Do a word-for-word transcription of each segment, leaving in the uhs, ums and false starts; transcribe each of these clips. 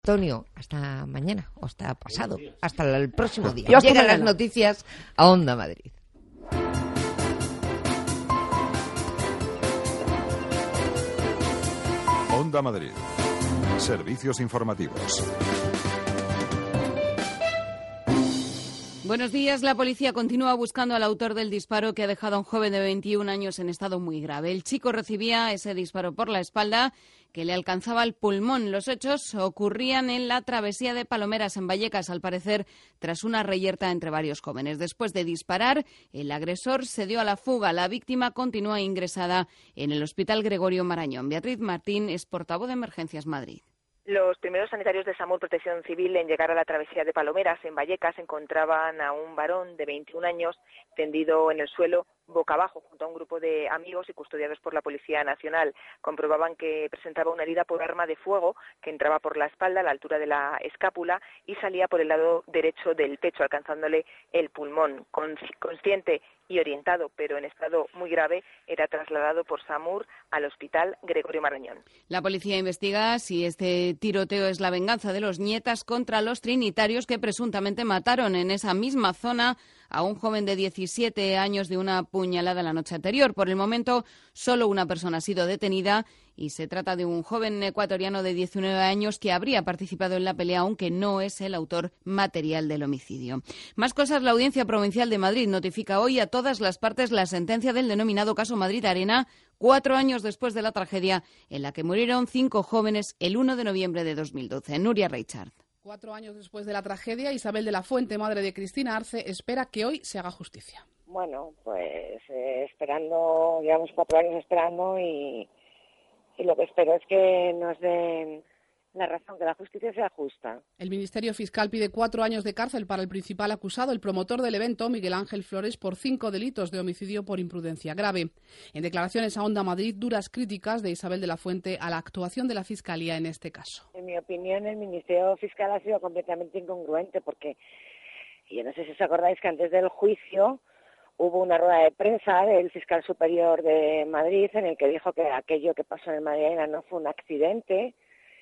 Antonio, hasta mañana, o hasta pasado, hasta el próximo día. Llegan mañana. Las noticias a Onda Madrid. Onda Madrid. Servicios informativos. Buenos días. La policía continúa buscando al autor del disparo que ha dejado a un joven de veintiún años en estado muy grave. El chico recibía ese disparo por la espalda que le alcanzaba el pulmón. Los hechos ocurrían en la travesía de Palomeras, en Vallecas, al parecer tras una reyerta entre varios jóvenes. Después de disparar, el agresor se dio a la fuga. La víctima continúa ingresada en el Hospital Gregorio Marañón. Beatriz Martín es portavoz de Emergencias Madrid. Los primeros sanitarios de SAMUR Protección Civil en llegar a la travesía de Palomeras, en Vallecas, encontraban a un varón de veintiún años tendido en el suelo, boca abajo, junto a un grupo de amigos y custodiados por la Policía Nacional. Comprobaban que presentaba una herida por arma de fuego que entraba por la espalda, a la altura de la escápula, y salía por el lado derecho del pecho, alcanzándole el pulmón. Consciente y orientado, pero en estado muy grave, era trasladado por SAMUR al Hospital Gregorio Marañón. La policía investiga si este tiroteo es la venganza de los nietas contra los trinitarios que presuntamente mataron en esa misma zona a un joven de diecisiete años de una puñalada la noche anterior. Por el momento, solo una persona ha sido detenida y se trata de un joven ecuatoriano de diecinueve años que habría participado en la pelea, aunque no es el autor material del homicidio. Más cosas. La Audiencia Provincial de Madrid notifica hoy a todas las partes la sentencia del denominado caso Madrid Arena, cuatro años después de la tragedia en la que murieron cinco jóvenes el uno de noviembre de dos mil doce. Nuria Reichard. Cuatro años después de la tragedia, Isabel de la Fuente, madre de Cristina Arce, espera que hoy se haga justicia. Bueno, pues eh, esperando, llevamos cuatro años esperando y, y lo que espero es que nos den la razón, que la justicia sea justa. El Ministerio Fiscal pide cuatro años de cárcel para el principal acusado, el promotor del evento, Miguel Ángel Flores, por cinco delitos de homicidio por imprudencia grave. En declaraciones a Onda Madrid, duras críticas de Isabel de la Fuente a la actuación de la Fiscalía en este caso. En mi opinión, el Ministerio Fiscal ha sido completamente incongruente porque, yo no sé si os acordáis que antes del juicio hubo una rueda de prensa del fiscal superior de Madrid en el que dijo que aquello que pasó en Madrid no fue un accidente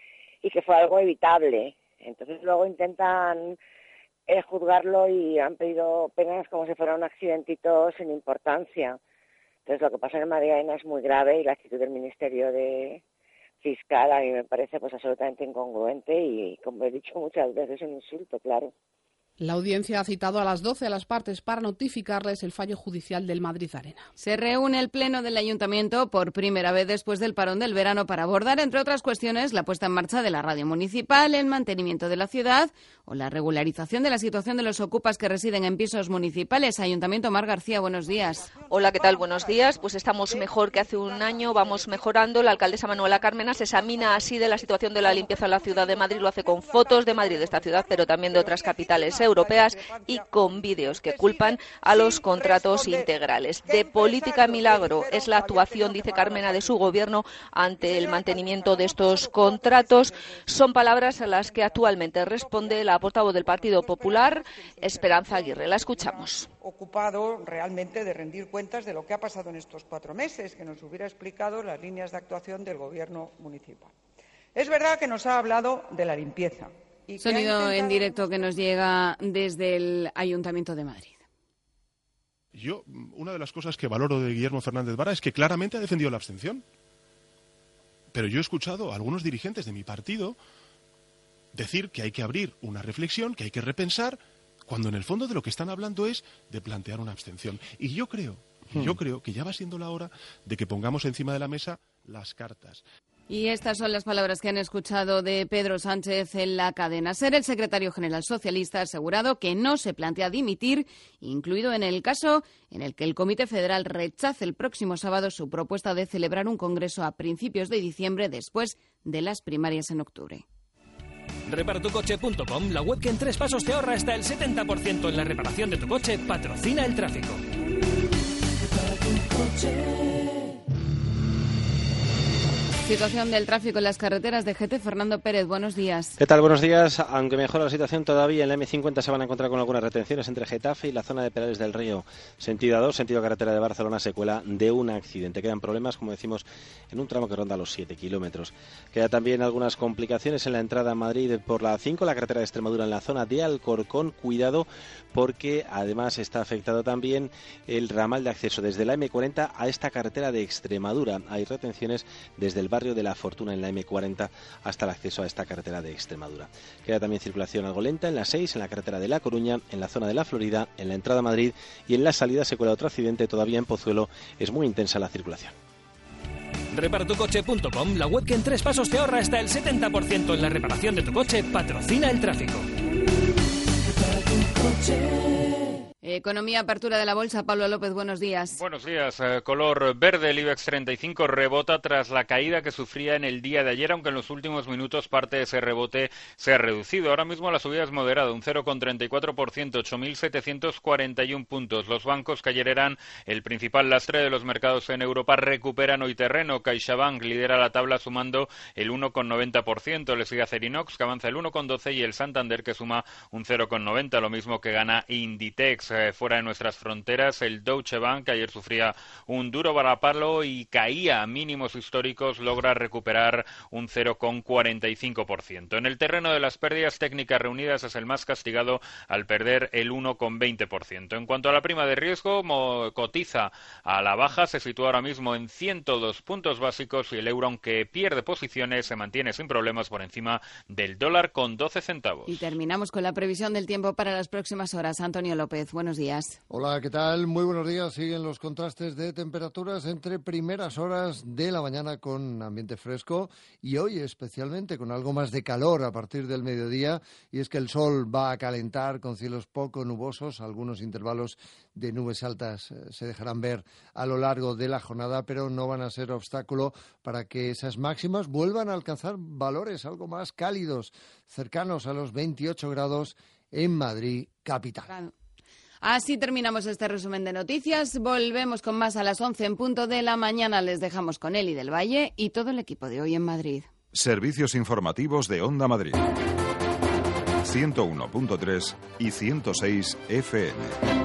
y que fue algo evitable. Entonces luego intentan eh, juzgarlo y han pedido penas como si fuera un accidentito sin importancia. Entonces lo que pasa en Madrid es muy grave y la actitud del Ministerio de Fiscal a mí me parece pues absolutamente incongruente y, como he dicho muchas veces, un insulto, claro. La audiencia ha citado a las doce a las partes para notificarles el fallo judicial del Madrid Arena. Se reúne el Pleno del Ayuntamiento por primera vez después del parón del verano para abordar, entre otras cuestiones, la puesta en marcha de la radio municipal, el mantenimiento de la ciudad o la regularización de la situación de los ocupas que residen en pisos municipales. Ayuntamiento, Mar García, buenos días. Hola, ¿qué tal? Buenos días. Pues estamos mejor que hace un año, vamos mejorando. La alcaldesa Manuela Cármenas examina así de la situación de la limpieza en la ciudad de Madrid. Lo hace con fotos de Madrid, de esta ciudad, pero también de otras capitales europeas y con vídeos que culpan a los contratos integrales. De política milagro es la actuación, dice Carmena, de su gobierno ante el mantenimiento de estos contratos. Son palabras a las que actualmente responde la portavoz del Partido Popular, Esperanza Aguirre. La escuchamos. Ocupado realmente de rendir cuentas de lo que ha pasado en estos cuatro meses, que nos hubiera explicado las líneas de actuación del gobierno municipal. Es verdad que nos ha hablado de la limpieza. Sonido intentado... en directo que nos llega desde el Ayuntamiento de Madrid. Yo, una de las cosas que valoro de Guillermo Fernández Vara es que claramente ha defendido la abstención. Pero yo he escuchado a algunos dirigentes de mi partido decir que hay que abrir una reflexión, que hay que repensar, cuando en el fondo de lo que están hablando es de plantear una abstención. Y yo creo, hmm. yo creo que ya va siendo la hora de que pongamos encima de la mesa las cartas. Y estas son las palabras que han escuchado de Pedro Sánchez en la cadena SER. El secretario general socialista ha asegurado que no se plantea dimitir, incluido en el caso en el que el Comité Federal rechace el próximo sábado su propuesta de celebrar un congreso a principios de diciembre después de las primarias en octubre. repara tu coche punto com, la web que en tres pasos te ahorra hasta el setenta por ciento en la reparación de tu coche, patrocina el tráfico. Situación del tráfico en las carreteras de G T. Fernando Pérez, buenos días. ¿Qué tal? Buenos días. Aunque mejora la situación todavía, en la eme cincuenta se van a encontrar con algunas retenciones entre Getafe y la zona de Perales del Río. Sentido A dos, sentido carretera de Barcelona, secuela de un accidente. Quedan problemas, como decimos, en un tramo que ronda los siete kilómetros. Queda también algunas complicaciones en la entrada a Madrid por la A cinco, la carretera de Extremadura en la zona de Alcorcón. Cuidado, porque además está afectado también el ramal de acceso desde la eme cuarenta a esta carretera de Extremadura. Hay retenciones desde el barrio de La Fortuna en la eme cuarenta hasta el acceso a esta carretera de Extremadura. Queda también circulación algo lenta en la seis, en la carretera de La Coruña, en la zona de La Florida, en la entrada a Madrid, y en la salida se cuela otro accidente todavía en Pozuelo. Es muy intensa la circulación. Reparatucoche punto com, la web que en tres pasos te ahorra hasta el setenta por ciento en la reparación de tu coche, patrocina el tráfico. Economía, apertura de la bolsa. Pablo López, buenos días. Buenos días. Eh, color verde, el IBEX treinta y cinco rebota tras la caída que sufría en el día de ayer, aunque en los últimos minutos parte de ese rebote se ha reducido. Ahora mismo la subida es moderada, un cero coma treinta y cuatro por ciento, ocho mil setecientos cuarenta y uno puntos. Los bancos, que ayer eran el principal lastre de los mercados en Europa, recuperan hoy terreno. CaixaBank lidera la tabla sumando el uno coma noventa por ciento. Le sigue Acerinox, que avanza el uno coma doce por ciento, y el Santander, que suma un cero coma noventa por ciento, lo mismo que gana Inditex. Eh, fuera de nuestras fronteras, el Deutsche Bank, que ayer sufría un duro varapalo y caía a mínimos históricos, logra recuperar un cero coma cuarenta y cinco por ciento. En el terreno de las pérdidas, Técnicas Reunidas es el más castigado al perder el uno coma veinte por ciento. En cuanto a la prima de riesgo, cotiza a la baja, se sitúa ahora mismo en ciento dos puntos básicos, y el euro, aunque pierde posiciones, se mantiene sin problemas por encima del dólar con doce centavos. Y terminamos con la previsión del tiempo para las próximas horas. Antonio López, buenos días. Hola, ¿qué tal? Muy buenos días. Siguen los contrastes de temperaturas entre primeras horas de la mañana con ambiente fresco y hoy especialmente con algo más de calor a partir del mediodía, y es que el sol va a calentar con cielos poco nubosos. Algunos intervalos de nubes altas eh, se dejarán ver a lo largo de la jornada, pero no van a ser obstáculo para que esas máximas vuelvan a alcanzar valores algo más cálidos, cercanos a los veintiocho grados en Madrid capital. Claro. Así terminamos este resumen de noticias. Volvemos con más a las once en punto de la mañana. Les dejamos con Eli del Valle y todo el equipo de Hoy en Madrid. Servicios informativos de Onda Madrid. ciento uno punto tres y ciento seis F M.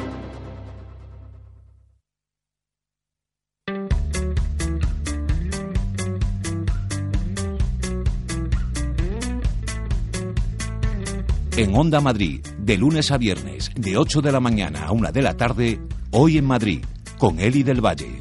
En Onda Madrid, de lunes a viernes, de ocho de la mañana a una de la tarde, Hoy en Madrid, con Eli del Valle.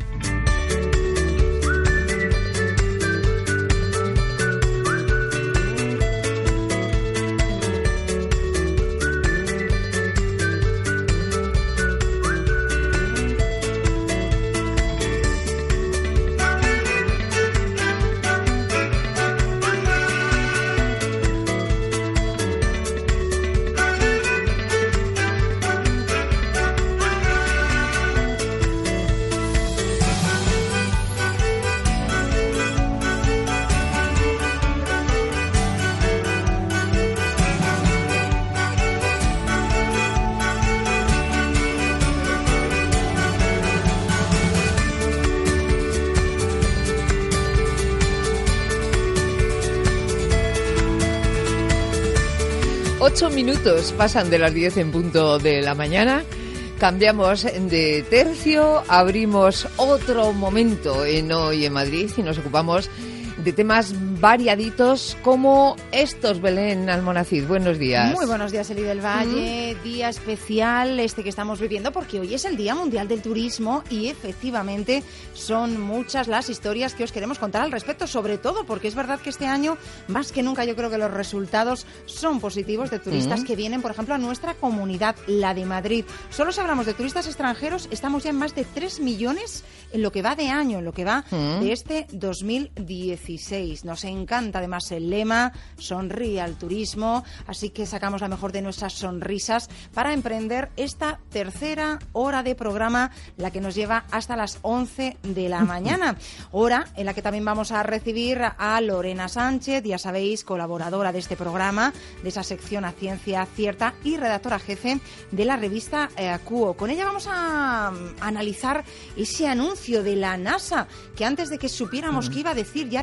Ocho minutos pasan de las diez en punto de la mañana. Cambiamos de tercio, abrimos otro momento en Hoy en Madrid y nos ocupamos de temas variaditos como estos. Belén Almonacid, buenos días. Muy buenos días, Eli del Valle. Mm. Día especial este que estamos viviendo porque hoy es el Día Mundial del Turismo y efectivamente son muchas las historias que os queremos contar al respecto, sobre todo porque es verdad que este año, más que nunca, yo creo que los resultados son positivos de turistas mm. que vienen, por ejemplo, a nuestra comunidad, la de Madrid. Solo si hablamos de turistas extranjeros, estamos ya en más de tres millones en lo que va de año, en lo que va mm. de este dos mil dieciséis. Nos encanta además el lema, sonríe al turismo, así que sacamos la mejor de nuestras sonrisas para emprender esta tercera hora de programa, la que nos lleva hasta las once de la mañana, hora en la que también vamos a recibir a Lorena Sánchez, ya sabéis, colaboradora de este programa, de esa sección A Ciencia Cierta y redactora jefe de la revista eh, Cuo. Con ella vamos a, a analizar ese anuncio de la NASA, que antes de que supiéramos mm. que iba a decir, ya era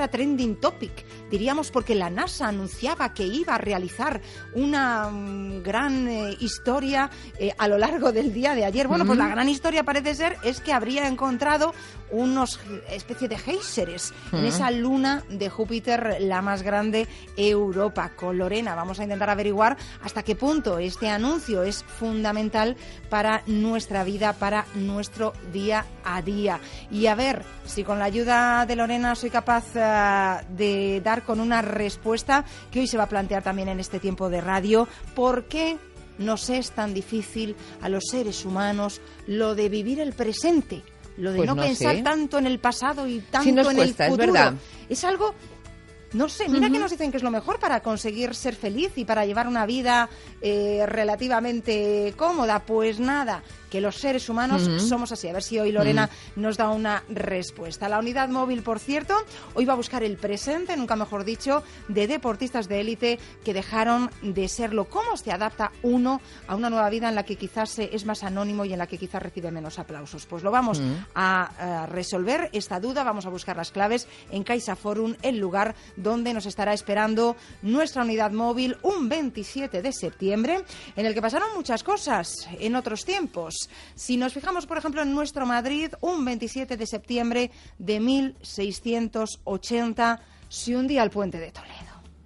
trending topic, diríamos, porque la NASA anunciaba que iba a realizar una um, gran eh, historia eh, a lo largo del día de ayer. Bueno, uh-huh. pues la gran historia parece ser es que habría encontrado unos especie de géiseres uh-huh. en esa luna de Júpiter, la más grande Europa. Con Lorena vamos a intentar averiguar hasta qué punto este anuncio es fundamental para nuestra vida, para nuestro día a día. Y a ver si con la ayuda de Lorena soy capaz uh, de dar con una respuesta que hoy se va a plantear también en este tiempo de radio. ¿Por qué nos es tan difícil a los seres humanos lo de vivir el presente? Lo de pues no, no pensar sé. tanto en el pasado y tanto sí nos en cuesta, el futuro. Es verdad. Es algo... No sé, mira uh-huh. que nos dicen que es lo mejor para conseguir ser feliz y para llevar una vida eh, relativamente cómoda. Pues nada, que los seres humanos uh-huh. somos así. A ver si hoy Lorena uh-huh. nos da una respuesta. La unidad móvil, por cierto, hoy va a buscar el presente, nunca mejor dicho, de deportistas de élite que dejaron de serlo. ¿Cómo se adapta uno a una nueva vida en la que quizás es más anónimo y en la que quizás recibe menos aplausos? Pues lo vamos uh-huh. a, a resolver esta duda. Vamos a buscar las claves en Caixa Forum, el lugar donde nos estará esperando nuestra unidad móvil un veintisiete de septiembre, en el que pasaron muchas cosas en otros tiempos. Si nos fijamos, por ejemplo, en nuestro Madrid, un veintisiete de septiembre de mil seiscientos ochenta se hundía el puente de Toledo.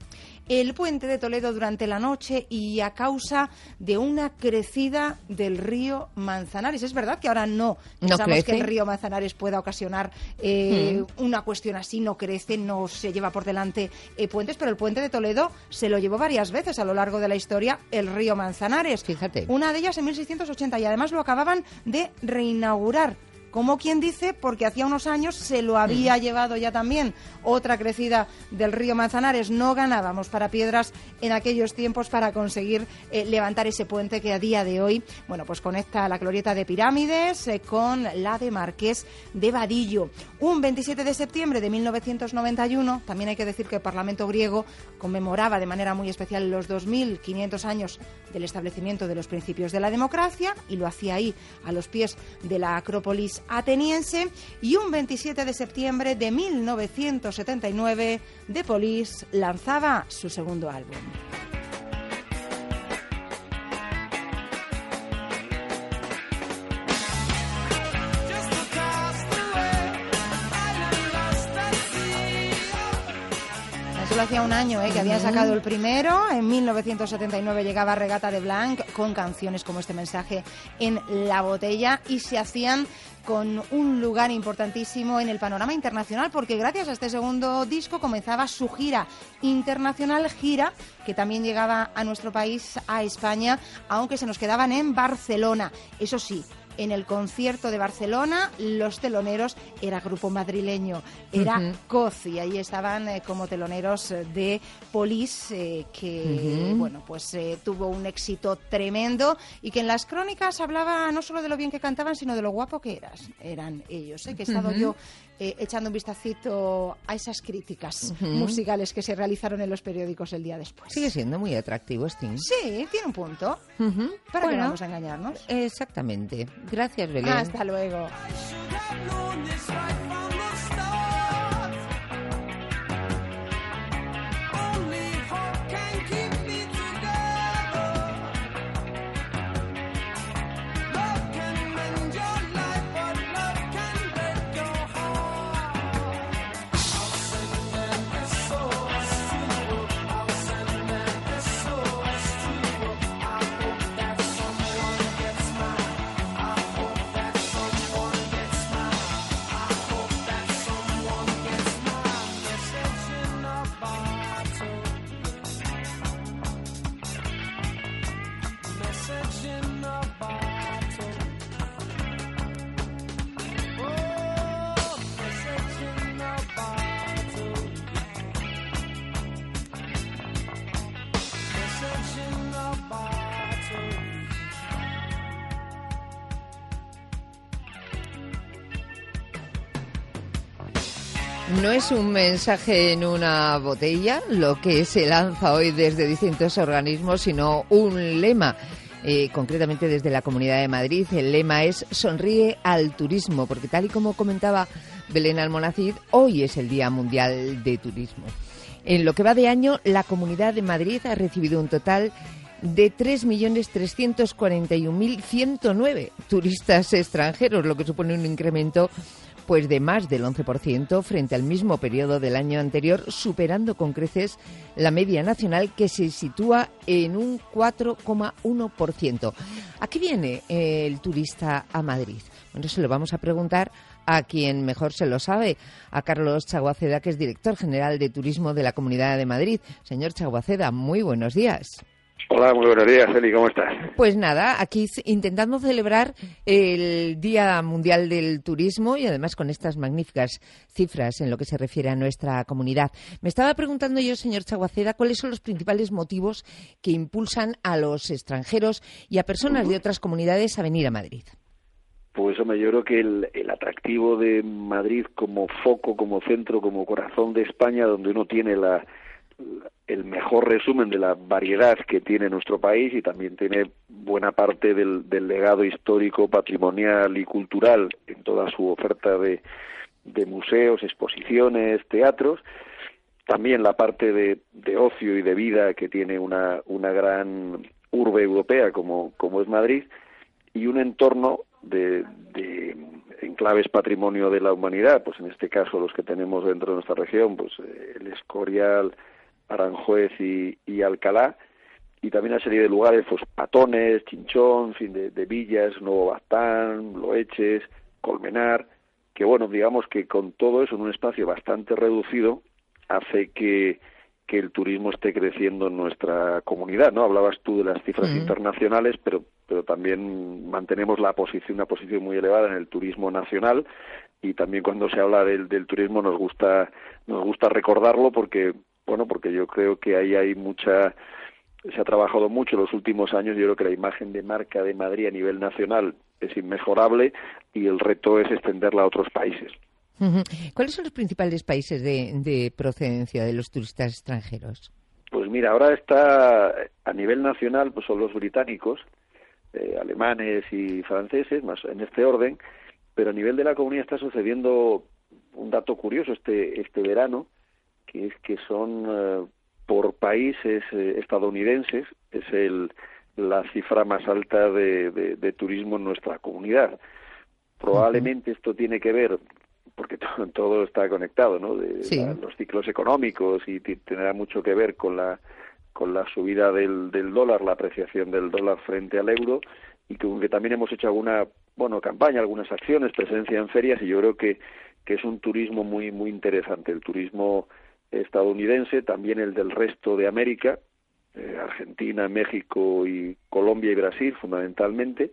El puente de Toledo durante la noche y a causa de una crecida del río Manzanares. Es verdad que ahora no pensamos no que el río Manzanares pueda ocasionar eh, mm. una cuestión así, no crece, no se lleva por delante eh, puentes, pero el puente de Toledo se lo llevó varias veces a lo largo de la historia el río Manzanares. Fíjate. Una de ellas en mil seiscientos ochenta y además lo acababan de reinaugurar. Como quien dice, porque hacía unos años se lo había llevado ya también otra crecida del río Manzanares. No ganábamos para piedras en aquellos tiempos para conseguir eh, levantar ese puente que a día de hoy, bueno, pues conecta la glorieta de Pirámides eh, con la de Marqués de Vadillo. Un veintisiete de septiembre de mil novecientos noventa y uno, también hay que decir que el Parlamento griego conmemoraba de manera muy especial los dos mil quinientos años del establecimiento de los principios de la democracia y lo hacía ahí a los pies de la Acrópolis ateniense. Y un veintisiete de septiembre de mil novecientos setenta y nueve The Police lanzaba su segundo álbum. Solo hacía un año eh, que habían sacado el primero. En mil novecientos setenta y nueve llegaba Regata de Blanc con canciones como este mensaje en la botella y se hacían con un lugar importantísimo en el panorama internacional porque gracias a este segundo disco comenzaba su gira internacional, gira que también llegaba a nuestro país, a España, aunque se nos quedaban en Barcelona. Eso sí, en el concierto de Barcelona, los teloneros era grupo madrileño, era uh-huh. Coz, y ahí estaban eh, como teloneros de Police, eh, que uh-huh. bueno, pues eh, tuvo un éxito tremendo y que en las crónicas hablaba no solo de lo bien que cantaban, sino de lo guapo que eras, eran ellos, eh, que he estado uh-huh. yo eh, echando un vistacito a esas críticas uh-huh. musicales que se realizaron en los periódicos el día después. Sigue siendo muy atractivo, Sting. Sí, tiene un punto. Uh-huh. ¿Para bueno, qué vamos a engañarnos? Exactamente. Gracias, Belén. Hasta luego. No es un mensaje en una botella lo que se lanza hoy desde distintos organismos, sino un lema. Eh, concretamente desde la Comunidad de Madrid, el lema es Sonríe al turismo, porque tal y como comentaba Belén Almonacid, hoy es el Día Mundial de Turismo. En lo que va de año, la Comunidad de Madrid ha recibido un total de tres millones trescientos cuarenta y un mil ciento nueve turistas extranjeros, lo que supone un incremento pues de más del once por ciento frente al mismo periodo del año anterior, superando con creces la media nacional, que se sitúa en un cuatro coma uno por ciento. ¿A qué viene el turista a Madrid? Bueno, se lo vamos a preguntar a quien mejor se lo sabe, a Carlos Chaguaceda, que es director general de Turismo de la Comunidad de Madrid. Señor Chaguaceda, muy buenos días. Hola, muy buenos días, Eli, ¿cómo estás? Pues nada, aquí intentando celebrar el Día Mundial del Turismo y además con estas magníficas cifras en lo que se refiere a nuestra comunidad. Me estaba preguntando yo, señor Chaguaceda, ¿cuáles son los principales motivos que impulsan a los extranjeros y a personas de otras comunidades a venir a Madrid? Pues hombre, yo creo que el, el atractivo de Madrid como foco, como centro, como corazón de España, donde uno tiene la... el mejor resumen de la variedad que tiene nuestro país y también tiene buena parte del, del legado histórico, patrimonial y cultural en toda su oferta de, de museos, exposiciones, teatros. También la parte de, de ocio y de vida que tiene una, una gran urbe europea como, como es Madrid, y un entorno de, de enclaves patrimonio de la humanidad, pues en este caso los que tenemos dentro de nuestra región, pues el Escorial, Aranjuez y, y Alcalá, y también una serie de lugares, pues Patones, Chinchón, en fin, de, de villas, Nuevo Baztán, Loeches, Colmenar, que bueno, digamos que con todo eso en un espacio bastante reducido hace que, que el turismo esté creciendo en nuestra comunidad, ¿no? Hablabas tú de las cifras uh-huh. internacionales, pero pero también mantenemos la posición, una posición muy elevada en el turismo nacional, y también cuando se habla del, del turismo nos gusta nos gusta recordarlo porque bueno, porque yo creo que ahí hay mucha, se ha trabajado mucho en los últimos años. Yo creo que la imagen de marca de Madrid a nivel nacional es inmejorable y el reto es extenderla a otros países. Uh-huh. ¿Cuáles son los principales países de, de procedencia de los turistas extranjeros? Pues mira, ahora está a nivel nacional, pues son los británicos, eh, alemanes y franceses, más en este orden, pero a nivel de la comunidad está sucediendo un dato curioso este este verano, que es que son uh, por países eh, estadounidenses, es el la cifra más alta de, de, de turismo en nuestra comunidad. Probablemente uh-huh. esto tiene que ver, porque todo, todo está conectado, ¿no? De, sí. la, los ciclos económicos, y t- tendrá mucho que ver con la con la subida del, del dólar, la apreciación del dólar frente al euro, y que, que también hemos hecho alguna bueno campaña, algunas acciones, presencia en ferias, y yo creo que que es un turismo muy muy interesante, el turismo estadounidense, también el del resto de América, eh, Argentina, México y Colombia y Brasil fundamentalmente,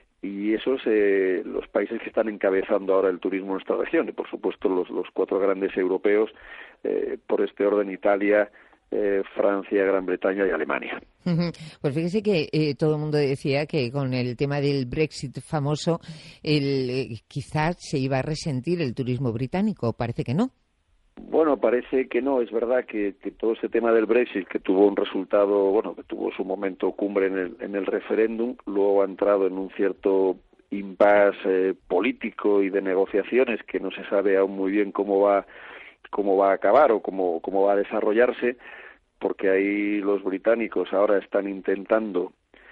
y esos eh, los países que están encabezando ahora el turismo en nuestra región, y por supuesto los, los cuatro grandes europeos, eh, por este orden: Italia, eh, Francia, Gran Bretaña y Alemania. Pues fíjese que eh, todo el mundo decía que con el tema del Brexit famoso, el, eh, quizás se iba a resentir el turismo británico. Parece que no. Bueno, parece que no. Es verdad que, que todo ese tema del Brexit, que tuvo un resultado, bueno, que tuvo su momento cumbre en el, en el referéndum, luego ha entrado en un cierto impasse eh, político y de negociaciones que no se sabe aún muy bien cómo va cómo va a acabar o cómo cómo va a desarrollarse, porque ahí los británicos ahora están intentando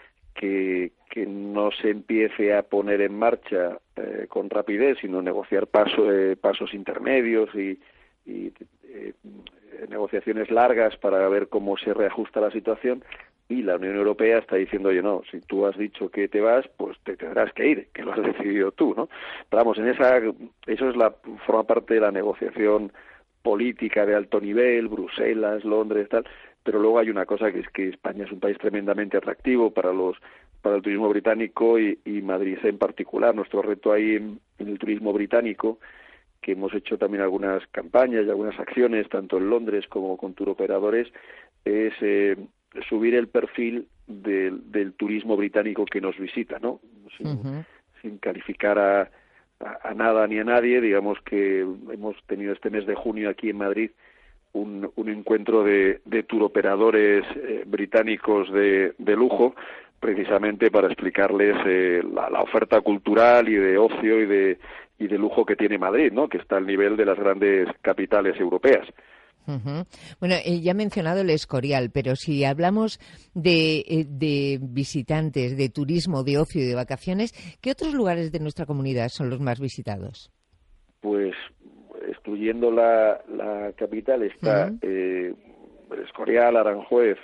que, que no se empiece a poner en marcha eh, con rapidez, sino negociar paso, eh, pasos intermedios y y eh, negociaciones largas para ver cómo se reajusta la situación, y la Unión Europea está diciendo: oye, no, si tú has dicho que te vas, pues te tendrás que ir, que lo has decidido tú, ¿no? Pero vamos, en esa, eso es la, forma parte de la negociación política de alto nivel, Bruselas, Londres, tal, pero luego hay una cosa, que es que España es un país tremendamente atractivo para los para el turismo británico, y, y Madrid en particular. Nuestro reto ahí en, en el turismo británico, que hemos hecho también algunas campañas y algunas acciones, tanto en Londres como con turoperadores, es eh, subir el perfil del, del turismo británico que nos visita, ¿no? Sin, uh-huh. sin calificar a, a, a nada ni a nadie, digamos que hemos tenido este mes de junio aquí en Madrid un, un encuentro de, de turoperadores eh, británicos de, de lujo, precisamente para explicarles eh, la, la oferta cultural y de ocio y de y de lujo que tiene Madrid, ¿no? Que está al nivel de las grandes capitales europeas. Uh-huh. Bueno, eh, ya he mencionado el Escorial, pero si hablamos de, eh, de visitantes, de turismo, de ocio y de vacaciones, ¿qué otros lugares de nuestra comunidad son los más visitados? Pues, excluyendo la, la capital, está uh-huh. eh, Escorial, Aranjuez,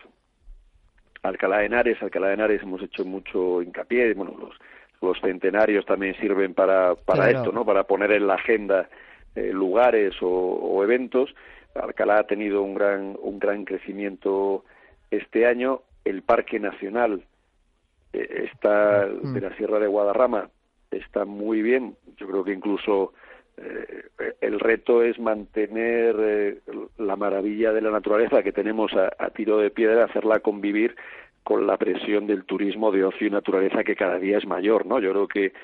Alcalá de Henares. Alcalá de Henares hemos hecho mucho hincapié, bueno, los, los centenarios también sirven para, para claro. esto, ¿no? Para poner en la agenda eh, lugares o, o eventos. Alcalá ha tenido un gran un gran crecimiento este año. El Parque Nacional eh, está de la Sierra de Guadarrama está muy bien. Yo creo que incluso eh, el reto es mantener eh, la maravilla de la naturaleza que tenemos a, a tiro de piedra, hacerla convivir con la presión del turismo de ocio y naturaleza que cada día es mayor, ¿no? Yo creo que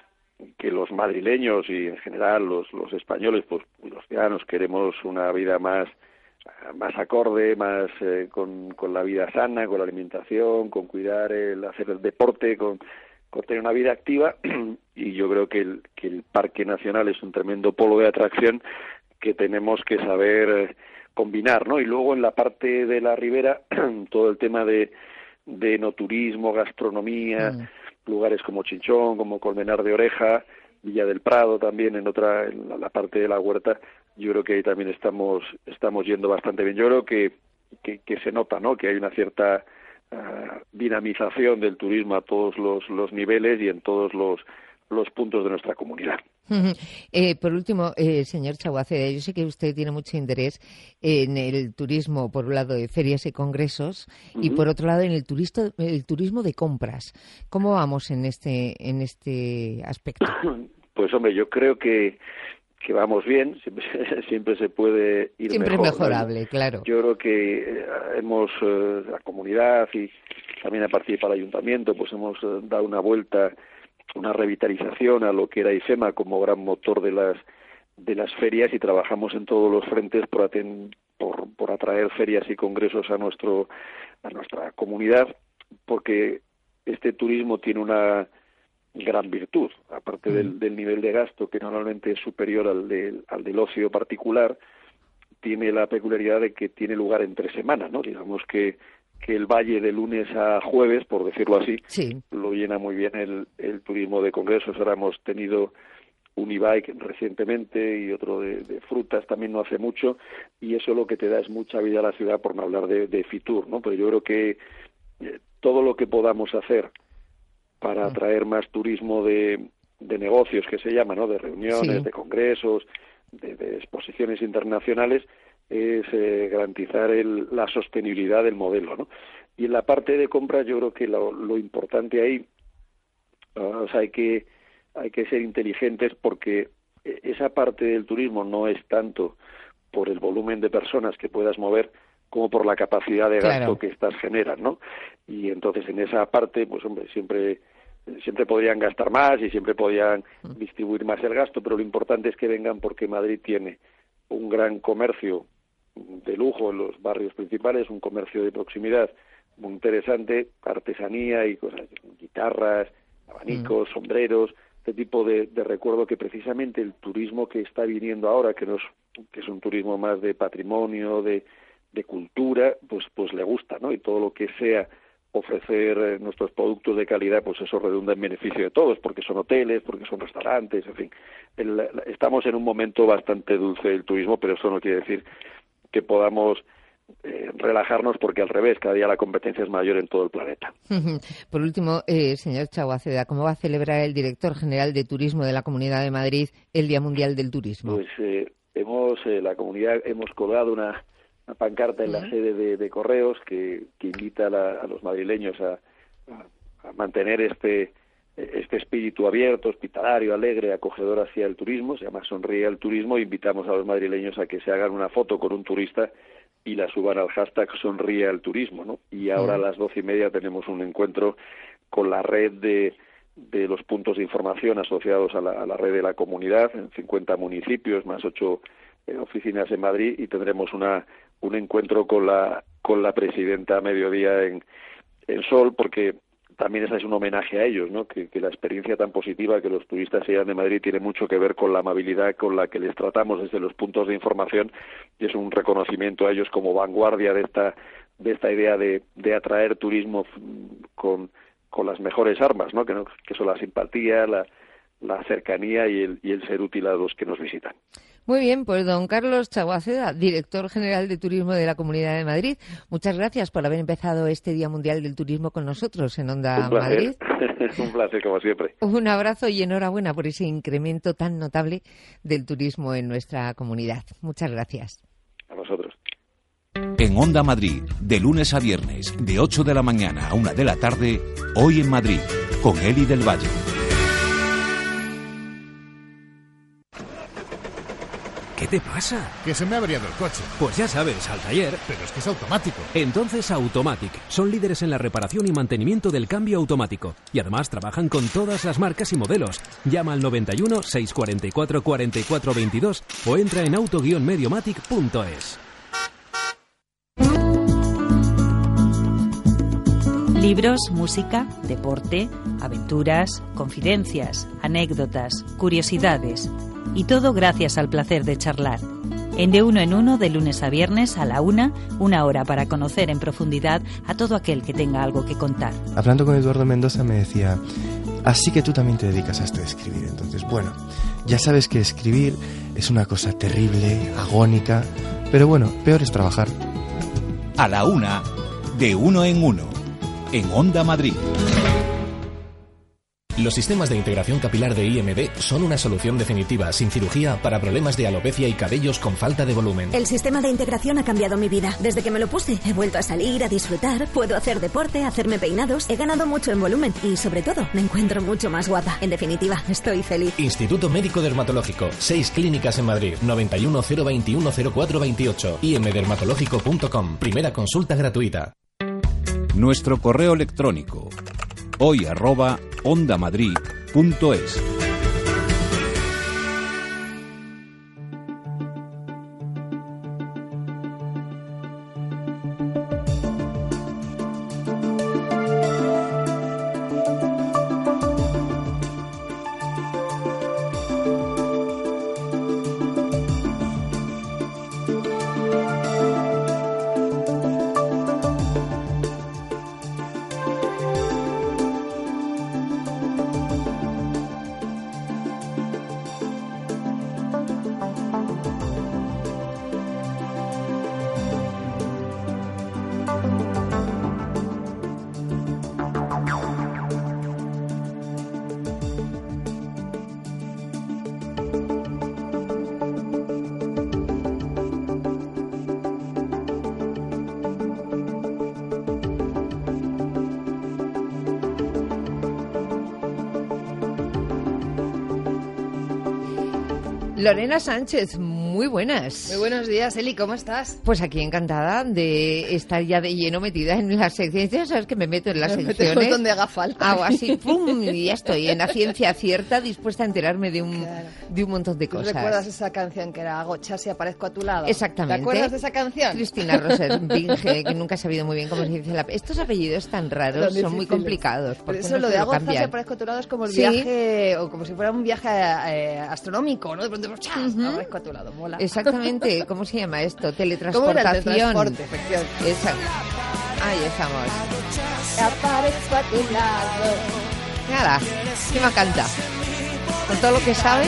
que los madrileños y en general los los españoles, pues los ciudadanos queremos una vida más más acorde, más eh, con, con la vida sana, con la alimentación, con cuidar el hacer el deporte, con, con tener una vida activa, y yo creo que el, que el Parque Nacional es un tremendo polo de atracción que tenemos que saber eh, combinar, ¿no? Y luego en la parte de la ribera todo el tema de de enoturismo, gastronomía, mm. lugares como Chinchón, como Colmenar de Oreja, Villa del Prado también en otra en la, la parte de la huerta. Yo creo que ahí también estamos estamos yendo bastante bien. Yo creo que que, que se nota, ¿no? Que hay una cierta uh, dinamización del turismo a todos los los niveles y en todos los los puntos de nuestra comunidad. Uh-huh. Eh, por último, eh, señor Chaguaceda, yo sé que usted tiene mucho interés en el turismo, por un lado, de ferias y congresos, uh-huh. y por otro lado, en el, turisto, el turismo de compras. ¿Cómo vamos en este en este aspecto? Pues, hombre, yo creo que que vamos bien, siempre, siempre se puede ir siempre mejor. Siempre mejorable, ¿no? Claro. Yo creo que eh, hemos, eh, la comunidad y también a partir del ayuntamiento, pues hemos eh, dado una vuelta, una revitalización a lo que era IFEMA como gran motor de las de las ferias, y trabajamos en todos los frentes por, aten, por, por atraer ferias y congresos a nuestro a nuestra comunidad, porque este turismo tiene una gran virtud, aparte del, del nivel de gasto que normalmente es superior al del, al del ocio particular, tiene la peculiaridad de que tiene lugar entre semana, ¿no? Digamos que que el valle de lunes a jueves, por decirlo así, sí. lo llena muy bien el, el turismo de congresos. Ahora hemos tenido un e-bike recientemente y otro de, de frutas también no hace mucho, y eso lo que te da es mucha vida a la ciudad, por no hablar de, de Fitur, ¿no? Pero yo creo que eh, todo lo que podamos hacer para atraer más turismo de, de negocios, que se llama, ¿no? De reuniones, sí. de congresos, de, de exposiciones internacionales, es eh, garantizar el, la sostenibilidad del modelo, ¿no? Y en la parte de compras yo creo que lo, lo importante ahí, uh, o sea, hay que hay que ser inteligentes, porque esa parte del turismo no es tanto por el volumen de personas que puedas mover como por la capacidad de gasto claro. que estas generan, ¿no? Y entonces en esa parte, pues hombre, siempre siempre podrían gastar más y siempre podrían distribuir más el gasto, pero lo importante es que vengan porque Madrid tiene un gran comercio de lujo en los barrios principales, un comercio de proximidad muy interesante, artesanía y cosas, guitarras, abanicos, mm. sombreros, este tipo de, de recuerdo que precisamente el turismo que está viniendo ahora, que no es, que es un turismo más de patrimonio, de, de cultura, pues pues le gusta, ¿no? Y todo lo que sea ofrecer eh, nuestros productos de calidad, pues eso redunda en beneficio de todos, porque son hoteles, porque son restaurantes, en fin. El, estamos en un momento bastante dulce del turismo, pero eso no quiere decir que podamos eh, relajarnos, porque al revés, cada día la competencia es mayor en todo el planeta. Por último, eh, señor Chaguaceda, ¿cómo va a celebrar el director general de Turismo de la Comunidad de Madrid el Día Mundial del Turismo? Pues eh, hemos, eh, la comunidad, hemos colgado una, una pancarta en la uh-huh. sede de, de Correos que, que invita a, la, a los madrileños a, a, a mantener este este espíritu abierto, hospitalario, alegre, acogedor hacia el turismo. Se llama Sonríe al Turismo. Invitamos a los madrileños a que se hagan una foto con un turista y la suban al hashtag Sonríe al Turismo, ¿no? Y ahora a las doce y media tenemos un encuentro con la red de, de los puntos de información asociados a la, a la red de la comunidad, en cincuenta municipios, más ocho eh, oficinas en Madrid, y tendremos una un encuentro con la con la presidenta a mediodía en, en Sol, porque también ese es un homenaje a ellos, ¿no? Que, que la experiencia tan positiva que los turistas se llevan de Madrid tiene mucho que ver con la amabilidad con la que les tratamos desde los puntos de información, y es un reconocimiento a ellos como vanguardia de esta de esta idea de, de atraer turismo con, con las mejores armas, ¿no? Que, ¿no? que son la simpatía, la, la cercanía y el, y el ser útil a los que nos visitan. Muy bien, pues don Carlos Chaguaceda, director general de Turismo de la Comunidad de Madrid, muchas gracias por haber empezado este Día Mundial del Turismo con nosotros en Onda Un placer. Madrid. Un placer, como siempre. Un abrazo y enhorabuena por ese incremento tan notable del turismo en nuestra comunidad. Muchas gracias. A vosotros. En Onda Madrid, de lunes a viernes, de ocho de la mañana a una de la tarde, Hoy en Madrid, con Eli del Valle. ¿Qué te pasa? Que se me ha averiado el coche. Pues ya sabes, al taller. Pero es que es automático. Entonces Automatic. Son líderes en la reparación y mantenimiento del cambio automático. Y además trabajan con todas las marcas y modelos. Llama al noventa y uno, seiscientos cuarenta y cuatro, cuarenta y cuatro veintidós o entra en auto guion mediomatic punto es. Libros, música, deporte, aventuras, confidencias, anécdotas, curiosidades. Y todo gracias al placer de charlar. En De Uno en Uno, de lunes a viernes a la una, una hora para conocer en profundidad a todo aquel que tenga algo que contar. Hablando con Eduardo Mendoza me decía, así que tú también te dedicas a esto de escribir. Entonces, bueno, ya sabes que escribir es una cosa terrible, agónica, pero bueno, peor es trabajar. A la una, De Uno en Uno, en Onda Madrid. Los sistemas de integración capilar de I M D son una solución definitiva, sin cirugía, para problemas de alopecia y cabellos con falta de volumen. El sistema de integración ha cambiado mi vida. Desde que me lo puse, he vuelto a salir, a disfrutar, puedo hacer deporte, hacerme peinados, he ganado mucho en volumen y, sobre todo, me encuentro mucho más guapa. En definitiva, estoy feliz. Instituto Médico Dermatológico. Seis clínicas en Madrid. noventa y uno, cero veintiuno, cero cuatro veintiocho. i m dermatológico punto com. Primera consulta gratuita. Nuestro correo electrónico hoy arroba ondamadrid punto es. Lorena Sánchez, muy buenas. Muy buenos días, Eli, ¿cómo estás? Pues aquí encantada de estar ya de lleno metida en las secciones. Ya sabes que me meto en las me secciones. meto un montón de haga falta. Hago así, pum, y ya estoy en la ciencia cierta, dispuesta a enterarme de un, claro. de un montón de cosas. ¿Recuerdas esa canción que era Agochas y aparezco a tu lado? Exactamente. ¿Te acuerdas de esa canción? Cristina Rosenbinge, que nunca he sabido muy bien cómo se dice la... Estos apellidos tan raros son muy complicados. Pero eso, lo de Agochas y aparezco a tu lado es como el ¿Sí? viaje, o como si fuera un viaje eh, astronómico, ¿no? De pronto, ¡chas! Uh-huh. Aparezco a tu lado, mola. Exactamente, ¿cómo se llama esto? Teletransportación. ¿Cómo era el teletransporte? Efectivamente. Exacto. Ahí estamos. Aparezco a tu lado. Nada, ¿qué me canta? Con todo lo que sabe.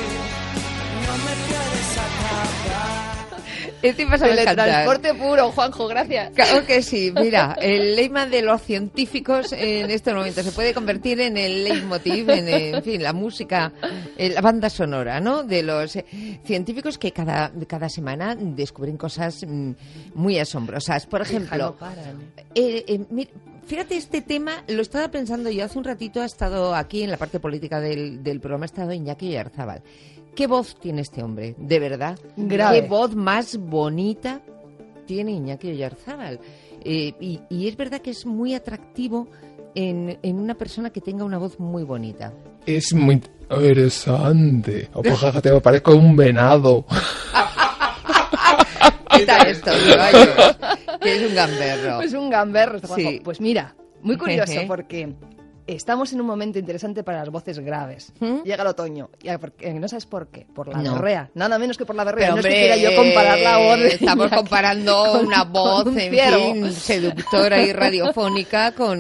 Este pasa el transporte puro, Juanjo, gracias. Claro que sí, mira, el lema de los científicos en estos momentos se puede convertir en el leitmotiv, en, en fin, la música, la banda sonora, ¿no? De los científicos que cada, cada semana descubren cosas muy asombrosas. Por ejemplo, no paran. Eh, eh, mira, fíjate, este tema lo estaba pensando yo hace un ratito, ha estado aquí en la parte política del, del programa, ha estado Iñaki Oyarzábal. ¿Qué voz tiene este hombre? De verdad. Grave. ¿Qué voz más bonita tiene Iñaki Oyarzábal? Eh, y, y es verdad que es muy atractivo en, en una persona que tenga una voz muy bonita. Es muy interesante. O por fíjate, me parezco un venado. ¿Qué tal esto, Ceballos? Que es un gamberro. Es un gamberro. Sí. Pues mira, muy curioso porque estamos en un momento interesante para las voces graves. ¿Mm? Llega el otoño. Y no sabes por qué. Por la no. berrea. Nada menos que por la berrea. Pero, no hombre, es que quiera yo comparar la voz. De estamos comparando con, una voz, con un en ciervo. fin, seductora y radiofónica con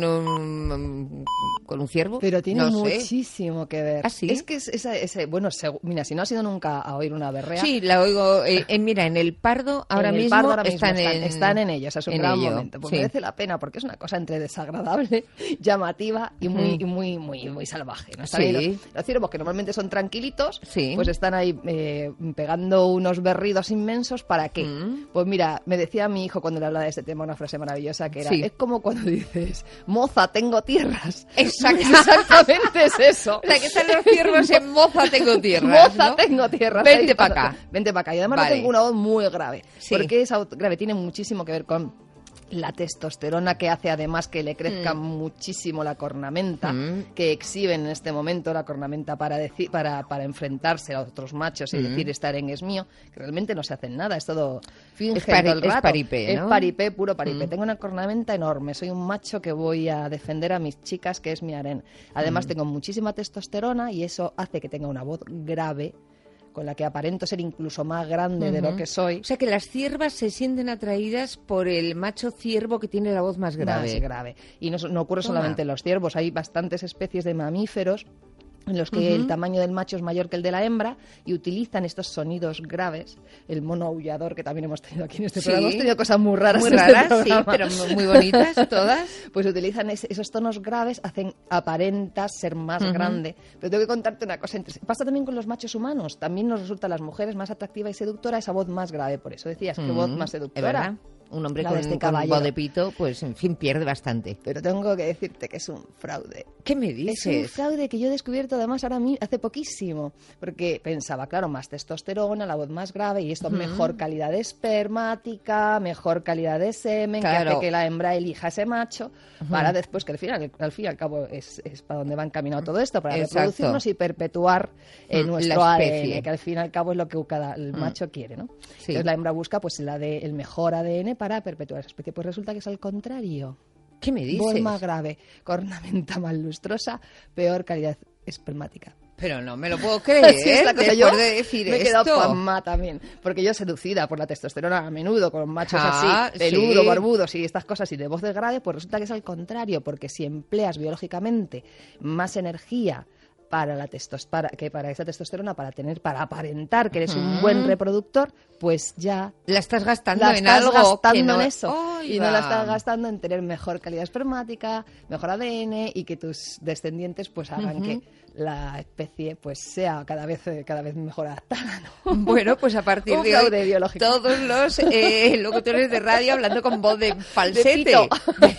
un, con un ciervo. Pero tiene no muchísimo sé. que ver. ¿Ah, sí? Es que es, esa, ese, bueno, seg- mira, si no has ido nunca a oír una berrea. Sí, la oigo. Eh, eh, mira, en el Pardo ahora, en el mismo, Pardo ahora mismo están, están, en, están en ello. O sea, es un gran ello, momento. Pues sí. merece la pena porque es una cosa entre desagradable, llamativa y muy, mm. y muy, muy, muy salvaje. ¿no? Están Sí. ahí los, los ciervos, que normalmente son tranquilitos, sí. pues están ahí eh, pegando unos berridos inmensos. ¿Para qué? Mm. Pues mira, me decía mi hijo cuando le hablaba de este tema una frase maravillosa que era, sí. es como cuando dices, moza, tengo tierras. Exacto. Exactamente es eso. La que están los ciervos en moza, tengo tierras. Moza, ¿no? tengo tierras. Vente para acá. Vente para acá. Y además vale. tengo una voz muy grave. Sí. Porque esa voz grave tiene muchísimo que ver con la testosterona, que hace además que le crezca mm. muchísimo la cornamenta, mm. que exhiben en este momento la cornamenta para, decir, para, para enfrentarse a otros machos y mm. decir estar en es mío, que realmente no se hacen nada, es todo fingen es pari, todo el rato. Es paripé, ¿no? Es paripé, puro paripé. Mm. Tengo una cornamenta enorme, soy un macho que voy a defender a mis chicas, que es mi harén. Además mm. tengo muchísima testosterona y eso hace que tenga una voz grave, con la que aparento ser incluso más grande uh-huh. de lo que soy. O sea, que las ciervas se sienten atraídas por el macho ciervo que tiene la voz más grave. Más grave. Y no, no ocurre Toma. solamente en los ciervos, hay bastantes especies de mamíferos en los que uh-huh. el tamaño del macho es mayor que el de la hembra y utilizan estos sonidos graves. El mono aullador, que también hemos tenido aquí en este sí. programa. Hemos tenido cosas muy raras Muy en raras, este sí, pero muy bonitas todas. Pues utilizan es, esos tonos graves, hacen aparentas ser más uh-huh. grande. Pero tengo que contarte una cosa. Pasa también con los machos humanos. También nos resulta a las mujeres más atractiva y seductora esa voz más grave. Por eso decías, uh-huh. ¿qué voz más seductora? ¿Es verdad? Un hombre con, este con voz de pito, pues en fin, pierde bastante. Pero tengo que decirte que es un fraude. ¿Qué me dices? Es un fraude que yo he descubierto además ahora mismo, hace poquísimo. Porque pensaba, claro, más testosterona, la voz más grave y esto, uh-huh. mejor calidad espermática, mejor calidad de semen, claro. que hace que la hembra elija ese macho, uh-huh. para después, que al final, al fin y al cabo es, es para donde va encaminado todo esto, para Exacto. reproducirnos y perpetuar eh, uh-huh. nuestro A D N, que al fin y al cabo es lo que cada el uh-huh. macho quiere, ¿no? Sí. Entonces la hembra busca pues la de, el mejor A D N para perpetuar esa especie. Pues resulta que es al contrario. ¿Qué me dices? Voz más grave, cornamenta más lustrosa, peor calidad espermática. Pero no me lo puedo creer, sí, es la cosa. Después Yo de decir me he esto. quedado pasma también, porque yo seducida por la testosterona a menudo, con machos ah, así, peludos, sí. barbudos y estas cosas, y de voz de grave, pues resulta que es al contrario, porque si empleas biológicamente más energía para la testos, para, que para esa testosterona, para tener, para aparentar que eres uh-huh. un buen reproductor, pues ya la estás gastando la en estás algo gastando que no en eso oh, y no la estás gastando en tener mejor calidad espermática, mejor A D N y que tus descendientes pues hagan uh-huh. que la especie pues sea cada vez cada vez mejor adaptada, ¿no? Bueno, pues a partir de hoy biológico. Todos los eh, locutores de radio hablando con voz de falsete. De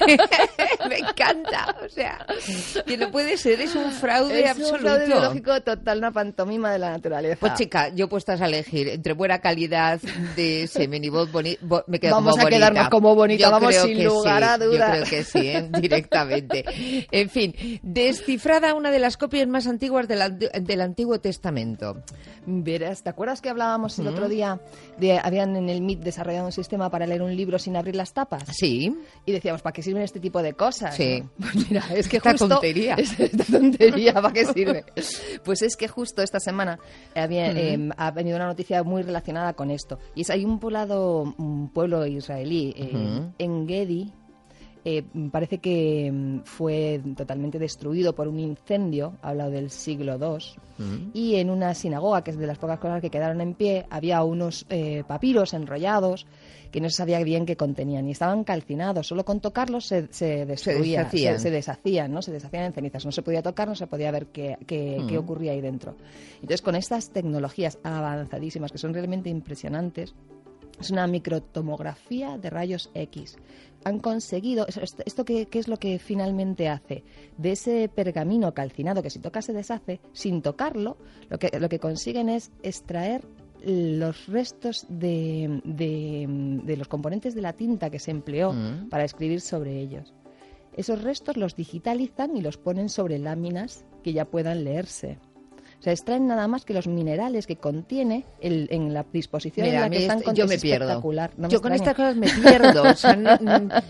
Me encanta, o sea, que no puede ser, es un fraude es absoluto. Es un fraude biológico total, una pantomima de la naturaleza. Pues chica, yo puestas a elegir entre buena calidad de semen y voz bonita, vo- me quedo vamos como a bonita. quedarnos como bonita, yo vamos creo sin que lugar sí, a dudas. Yo creo que sí, ¿eh? Directamente. En fin, descifrada una de las copias más antiguas del, ant- del Antiguo Testamento. Verás, ¿te acuerdas que hablábamos el ¿Mm? otro día de habían en el M I T desarrollado un sistema para leer un libro sin abrir las tapas? Sí. Y decíamos, ¿para qué sirven este tipo de cosas? Sí. ¿No? Pues mira, es que esta justo... tontería. Es, esta tontería, ¿para qué sirve? Pues es que justo esta semana había, ¿Mm? eh, ha venido una noticia muy relacionada con esto. Y es, hay un poblado, un pueblo israelí, eh, ¿Mm? en Gedi. Eh, parece que mm, fue totalmente destruido por un incendio, ha hablado del siglo dos, ¿Mm? y en una sinagoga, que es de las pocas cosas que quedaron en pie, había unos eh, papiros enrollados que no se sabía bien qué contenían y estaban calcinados, solo con tocarlos se, se destruían, se deshacían. se, se deshacían, ¿no? Se deshacían en cenizas, no se podía tocar, no se podía ver qué, qué, ¿Mm? qué ocurría ahí dentro. Entonces, con estas tecnologías avanzadísimas, que son realmente impresionantes, es una microtomografía de rayos X. Han conseguido, ¿esto qué, qué es lo que finalmente hace? De ese pergamino calcinado que si toca se deshace, sin tocarlo, lo que, lo que consiguen es extraer los restos de, de, de los componentes de la tinta que se empleó Mm. para escribir sobre ellos. Esos restos los digitalizan y los ponen sobre láminas que ya puedan leerse. O sea, extraen nada más que los minerales que contiene el, en la disposición Mira, en la que están este, yo es me pierdo. espectacular. No me yo con extraña. estas cosas me pierdo. O sea, no,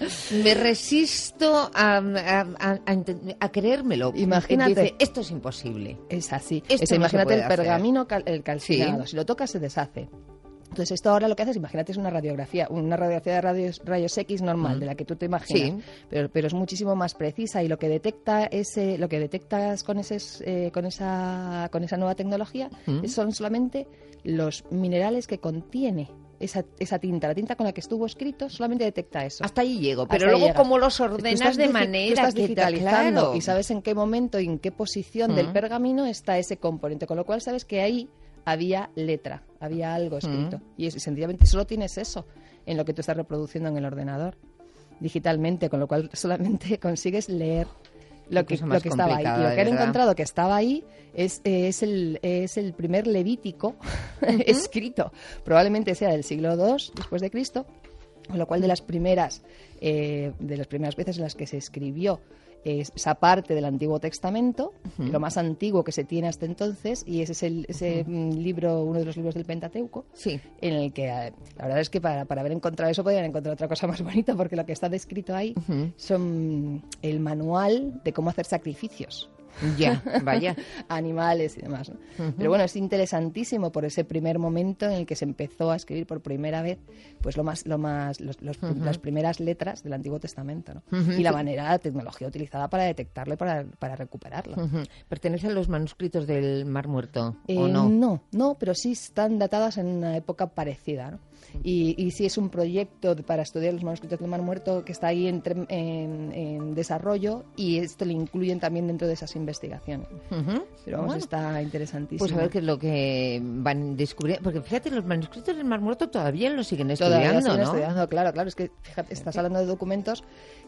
me resisto a, a, a, a, a creérmelo. Imagínate. Dice, esto es imposible. Es así. Esto Es, no imagínate se el puede hacer. pergamino cal, el calcinado. Sí. Si lo tocas se deshace. Entonces esto ahora lo que haces, imagínate, es una radiografía, una radiografía de radios, rayos X normal, Mm. de la que tú te imaginas, Sí. pero, pero es muchísimo más precisa y lo que detecta ese, lo que detectas con ese, eh, con esa, con esa nueva tecnología Mm. son solamente los minerales que contiene esa, esa tinta, la tinta con la que estuvo escrito, solamente detecta eso. Hasta ahí llego, pero Hasta ahí luego llega. cómo los Tú ordenas estás de digi- tú manera estás que te- digitalizando claro. y sabes en qué momento y en qué posición Mm. del pergamino está ese componente, con lo cual sabes que ahí había letra, había algo escrito. Mm. Y es, sencillamente solo tienes eso en lo que tú estás reproduciendo en el ordenador digitalmente, con lo cual solamente consigues leer lo que, cosa lo más que estaba ahí. Y complicada, lo de que han verdad. encontrado que estaba ahí es, eh, es, el, es el primer Levítico escrito. Probablemente sea del siglo dos después de Cristo, con lo cual de las primeras, eh, de las primeras veces en las que se escribió esa parte del Antiguo Testamento, Ujú. lo más antiguo que se tiene hasta entonces, y ese es el, ese Ujú. mm, libro, uno de los libros del Pentateuco, sí. en el que eh, la verdad es que para, para haber encontrado eso podrían encontrar otra cosa más bonita, porque lo que está descrito ahí Ujú. son el manual de cómo hacer sacrificios. Ya, vaya. Animales y demás, ¿no? Ujú. Pero bueno, es interesantísimo por ese primer momento en el que se empezó a escribir por primera vez, pues lo más, lo más, los, los- Ujú. las primeras letras del Antiguo Testamento, ¿no? Ujú. Y la Sí. manera, la tecnología utilizada para detectarlo y para, para recuperarlo. Ujú. ¿Pertenecen los manuscritos del Mar Muerto Eh, o no? No, no, pero sí están datadas en una época parecida, ¿no? Y, y sí es un proyecto de- para estudiar los manuscritos del Mar Muerto que está ahí entre- en, en desarrollo, y esto lo incluyen también dentro de esas investigaciones. Ujú. Pero vamos, Bueno. está interesantísimo. Pues a ver qué es lo que van descubriendo. Porque fíjate, los manuscritos del Mar Muerto todavía los siguen Todavía estudiando, siguen ¿no? estudiando, claro, claro. Es que, fíjate, estás hablando de documentos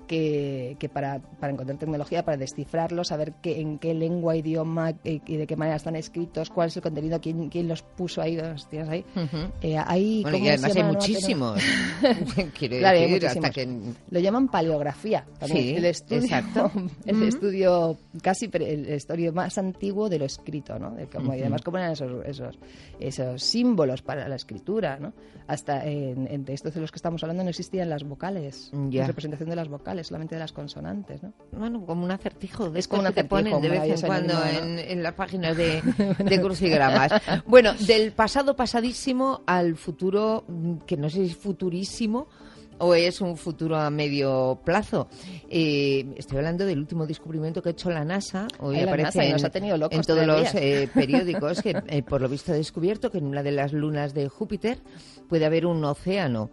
que, que para, para encontrar tecnología, para descifrarlos, saber qué, en qué lengua, idioma eh, y de qué manera están escritos, cuál es el contenido, quién, quién los puso ahí, hostias, ahí. Ujú. Eh, hay, Bueno, y ¿cómo además se hay llama? No, muchísimos. Quiero Claro, hay decir, hasta muchísimos. que... Lo llaman paleografía. también. Sí, el estudio, exacto. el Ujú. estudio casi pre- el estudio más antiguo de lo escrito, ¿no? De cómo, Y Ujú. además cómo eran esos, esos, esos símbolos para la escritura, ¿no? Hasta en, entre estos de los que estamos hablando no existían las vocales, Ya. la representación de las vocales, solamente de las consonantes, ¿no? Bueno, como un acertijo. De Es como estos un que te acertijo, ponen de vez en maravilloso cuando enigma, ¿no? en, en las páginas de, de crucigramas. Bueno, del pasado pasadísimo al futuro, mm, que no sé si es futurísimo o es un futuro a medio plazo. Eh, estoy hablando del último descubrimiento que ha hecho la NASA. Hoy Ay, la aparece NASA, y en, nos ha tenido locos en todos tres los días. eh, periódicos que, eh, por lo visto, ha descubierto que en una de las lunas de Júpiter puede haber un océano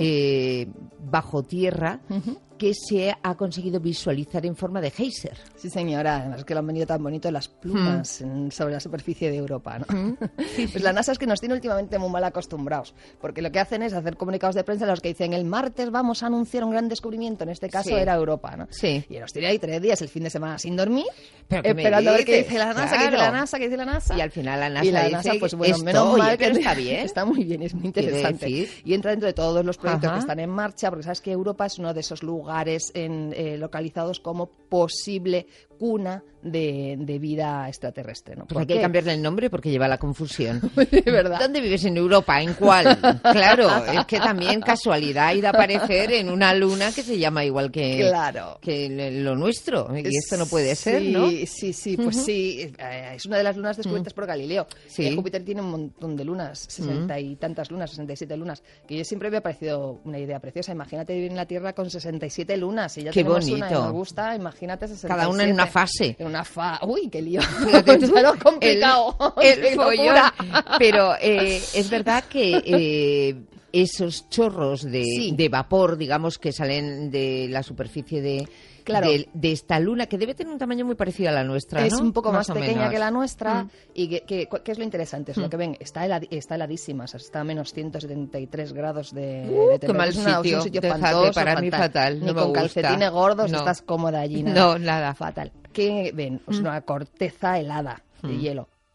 eh, bajo tierra que se ha conseguido visualizar en forma de geyser. Sí, señora, además que lo han venido tan bonito las plumas en- sobre la superficie de Europa, ¿no? Pues la NASA es que nos tiene últimamente muy mal acostumbrados, porque lo que hacen es hacer comunicados de prensa en los que dicen el martes vamos a anunciar un gran descubrimiento, en este caso Sí. era Europa, ¿no? Sí. Y nos tiene ahí tres días el fin de semana sin dormir, ¿Pero qué me esperando a ver qué dices? dice la NASA, qué dice Claro. la NASA, qué dice la NASA. Y al final la NASA Y la dice NASA, pues que bueno, esto, menos oye, mal pero que está bien. Está muy bien, es muy Quiero interesante. decir. Y entra dentro de todos los proyectos Ajá. que están en marcha, porque sabes que Europa es uno de esos lugares en, eh, localizados como posible cuna de, de vida extraterrestre, ¿no? Pues ¿Por hay que qué? cambiarle el nombre porque lleva la confusión. De verdad. ¿Dónde vives en Europa? ¿En cuál? Claro, es que también casualidad ir a aparecer en una luna que se llama igual que, Claro. que le- lo nuestro. Y esto no puede ser, Sí, ¿no? Sí, sí, pues Ujú. sí. eh, Es una de las lunas descubiertas por Galileo. Sí. Eh, Júpiter tiene un montón de lunas, sesenta y tantas lunas, sesenta y siete lunas, que yo siempre me ha parecido una idea preciosa. Imagínate vivir en la Tierra con sesenta y siete lunas. Si ya Qué tenemos una y bonito. nos gusta, imagínate sesenta y siete. Cada una en una fase. En una fa... Uy, qué lío. Fíjate tú, Ya lo complicado. El, Qué el follón. locura. Pero eh, es verdad que eh, esos chorros de, Sí. de vapor, digamos, que salen de la superficie de, Claro. de, de esta luna, que debe tener un tamaño muy parecido a la nuestra, Es ¿no? un poco más, o pequeña menos. que la nuestra Mm. y que, que- cu- ¿qué es lo interesante? Es Mm. lo que ven, está, heladi- está heladísima, o sea, está a menos ciento setenta y tres grados de, Uh, de qué mal temperatura. Es una- es sitio. un sitio Déjate, espantoso, para mí fatal, Ni no me con gusta. calcetines gordos No. estás cómoda allí. No, nada. Fatal. ¿Qué ven? Es Mm. una corteza helada de Mm. hielo.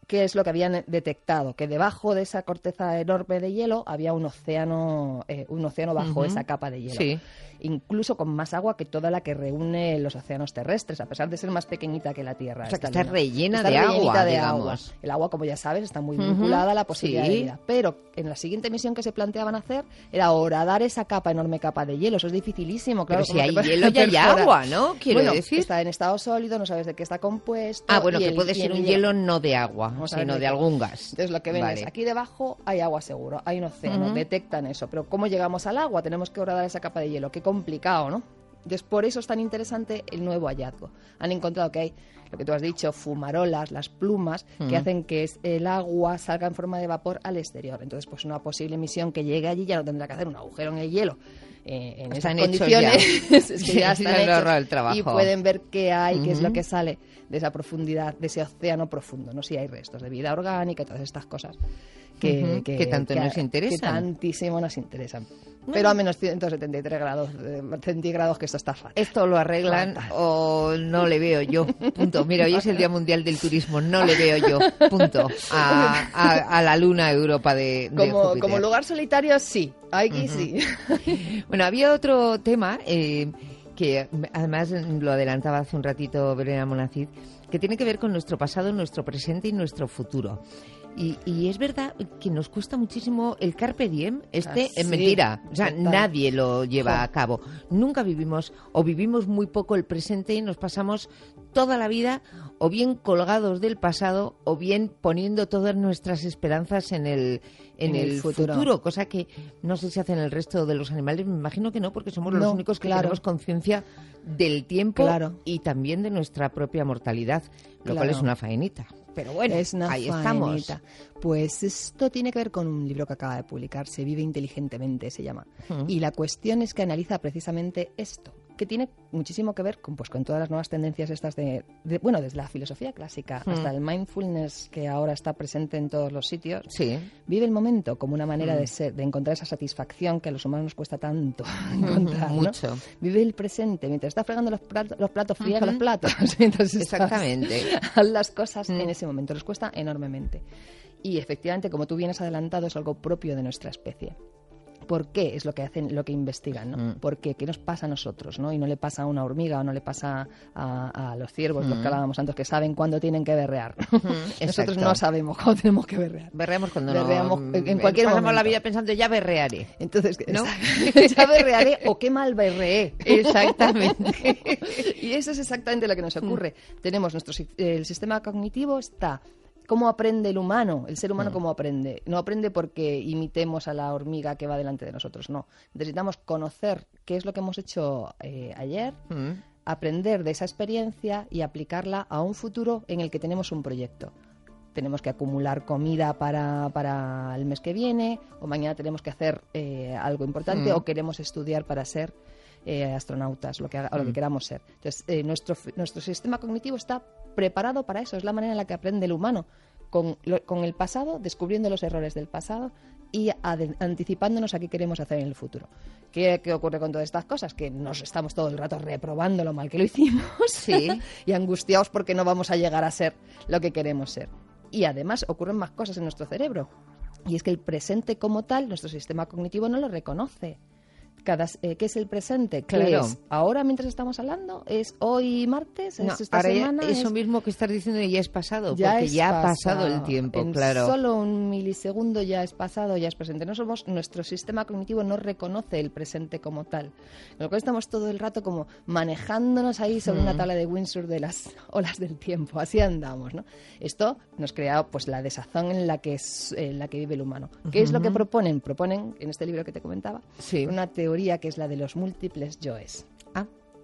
¿qué es lo que habían detectado? Que debajo de esa corteza enorme de hielo había un océano, eh, un océano bajo uh-huh. esa capa de hielo. Sí. Incluso con más agua que toda la que reúne los océanos terrestres, a pesar de ser más pequeñita que la Tierra. O sea, que está rellena está de agua, de digamos. agua. El agua, como ya sabes, está muy vinculada uh-huh. a la posibilidad sí. de vida. Pero en la siguiente misión que se planteaban hacer era horadar esa capa, enorme capa de hielo. Eso es dificilísimo, claro. Pero si hay hielo ya hay agua, ¿no? Quiero bueno, decir. está en estado sólido, no sabes de qué está compuesto. Ah, bueno, y que el, puede ser un hielo no de agua, sino de, de algún gas. Entonces lo que ven vale. es, aquí debajo hay agua seguro, hay un océano, uh-huh. detectan eso. Pero ¿cómo llegamos al agua? Tenemos que horadar esa capa de hielo. Qué complicado, ¿no? Entonces, por eso es tan interesante el nuevo hallazgo. Han encontrado que hay, lo que tú has dicho, fumarolas, las plumas, mm. que hacen que el agua salga en forma de vapor al exterior. Entonces, pues una posible misión que llegue allí ya no tendrá que hacer un agujero en el hielo. Eh, en están esas condiciones ya. es que ya están hechos el trabajo. Y pueden ver qué hay, uh-huh. qué es lo que sale de esa profundidad, de ese océano profundo, no si hay restos de vida orgánica y todas estas cosas que, uh-huh. que, que tanto que, nos interesan. Que tantísimo nos interesan. Pero a menos ciento setenta y tres grados eh, centígrados, que esto está fatal. Esto lo arreglan fatal. O no le veo yo, punto. Mira, hoy es el Día Mundial del Turismo, no le veo yo, punto, a, a, a la luna Europa de, de como, Júpiter. Como lugar solitario, sí, aquí uh-huh. sí. Bueno, había otro tema eh, que además lo adelantaba hace un ratito Belén Almonacid, que tiene que ver con nuestro pasado, nuestro presente y nuestro futuro. Y, y es verdad que nos cuesta muchísimo el carpe diem. Este ah, sí, es mentira. O sea, total. Nadie lo lleva jo. a cabo. Nunca vivimos o vivimos muy poco el presente y nos pasamos toda la vida o bien colgados del pasado o bien poniendo todas nuestras esperanzas en el, en en el, el futuro. futuro. Cosa que no sé si hacen el resto de los animales. Me imagino que no, porque somos no, los únicos que claro. tenemos conciencia del tiempo claro. y también de nuestra propia mortalidad, lo claro. cual es una faenita. Pero bueno, es una ahí faenita. estamos. Pues esto tiene que ver con un libro que acaba de publicar, Se vive inteligentemente, se llama. Uh-huh. Y la cuestión es que analiza precisamente esto, que tiene muchísimo que ver con, pues, con todas las nuevas tendencias estas de, de bueno, desde la filosofía clásica uh-huh. hasta el mindfulness, que ahora está presente en todos los sitios. Sí. Vive el momento como una manera uh-huh. de ser, de encontrar esa satisfacción que a los humanos nos cuesta tanto encontrar, uh-huh. Mucho. ¿no? Vive el presente, mientras estás fregando los platos, los platos friega uh-huh. los platos. Entonces exactamente. Haz las cosas uh-huh. en ese momento, nos cuesta enormemente. Y efectivamente, como tú vienes adelantado, es algo propio de nuestra especie. ¿Por qué? Es lo que hacen, lo que investigan, ¿no? Mm. ¿Por qué? ¿Qué nos pasa a nosotros, ¿no? Y no le pasa a una hormiga o no le pasa a, a los ciervos, mm. los que hablábamos antes, que saben cuándo tienen que berrear. Mm, nosotros no sabemos cuándo tenemos que berrear. Berreamos cuando Berreamos no, en, en cualquier pasamos momento. la vida pensando, ya berrearé. Entonces, ¿no? ya berrearé o qué mal berreé. Exactamente. Y eso es exactamente lo que nos ocurre. Mm. Tenemos nuestro el sistema cognitivo está... ¿Cómo aprende el humano? El ser humano, ¿cómo aprende? No aprende porque imitemos a la hormiga que va delante de nosotros, no. Necesitamos conocer qué es lo que hemos hecho eh, ayer, mm. aprender de esa experiencia y aplicarla a un futuro en el que tenemos un proyecto. Tenemos que acumular comida para, para el mes que viene, o mañana tenemos que hacer eh, algo importante, mm. o queremos estudiar para ser eh, astronautas, lo que, haga, o lo que queramos ser. Entonces, eh, nuestro, nuestro sistema cognitivo está preparado para eso, es la manera en la que aprende el humano, con, lo, con el pasado, descubriendo los errores del pasado y ad, anticipándonos a qué queremos hacer en el futuro. ¿Qué, ¿Qué ocurre con todas estas cosas? Que nos estamos todo el rato reprobando lo mal que lo hicimos, sí. y angustiados porque no vamos a llegar a ser lo que queremos ser. Y además ocurren más cosas en nuestro cerebro, y es que el presente como tal, nuestro sistema cognitivo no lo reconoce. Cada, eh, ¿Qué es el presente? ¿Qué claro. es ahora mientras estamos hablando? ¿Es hoy martes? ¿Es no, esta ahora semana? Ya, eso es... mismo que estás diciendo ya es pasado, ya porque es ya ha pasado. pasado el tiempo, en claro. Solo un milisegundo ya es pasado, ya es presente. No somos, nuestro sistema cognitivo no reconoce el presente como tal. Con lo cual estamos todo el rato como manejándonos ahí sobre mm. una tabla de Windsor de las olas del tiempo. Así andamos, ¿no? Esto nos crea pues la desazón en la que es, en la que vive el humano. ¿Qué uh-huh. es lo que proponen? Proponen, en este libro que te comentaba, sí. una teoría que es la de los múltiples yoes. Ah.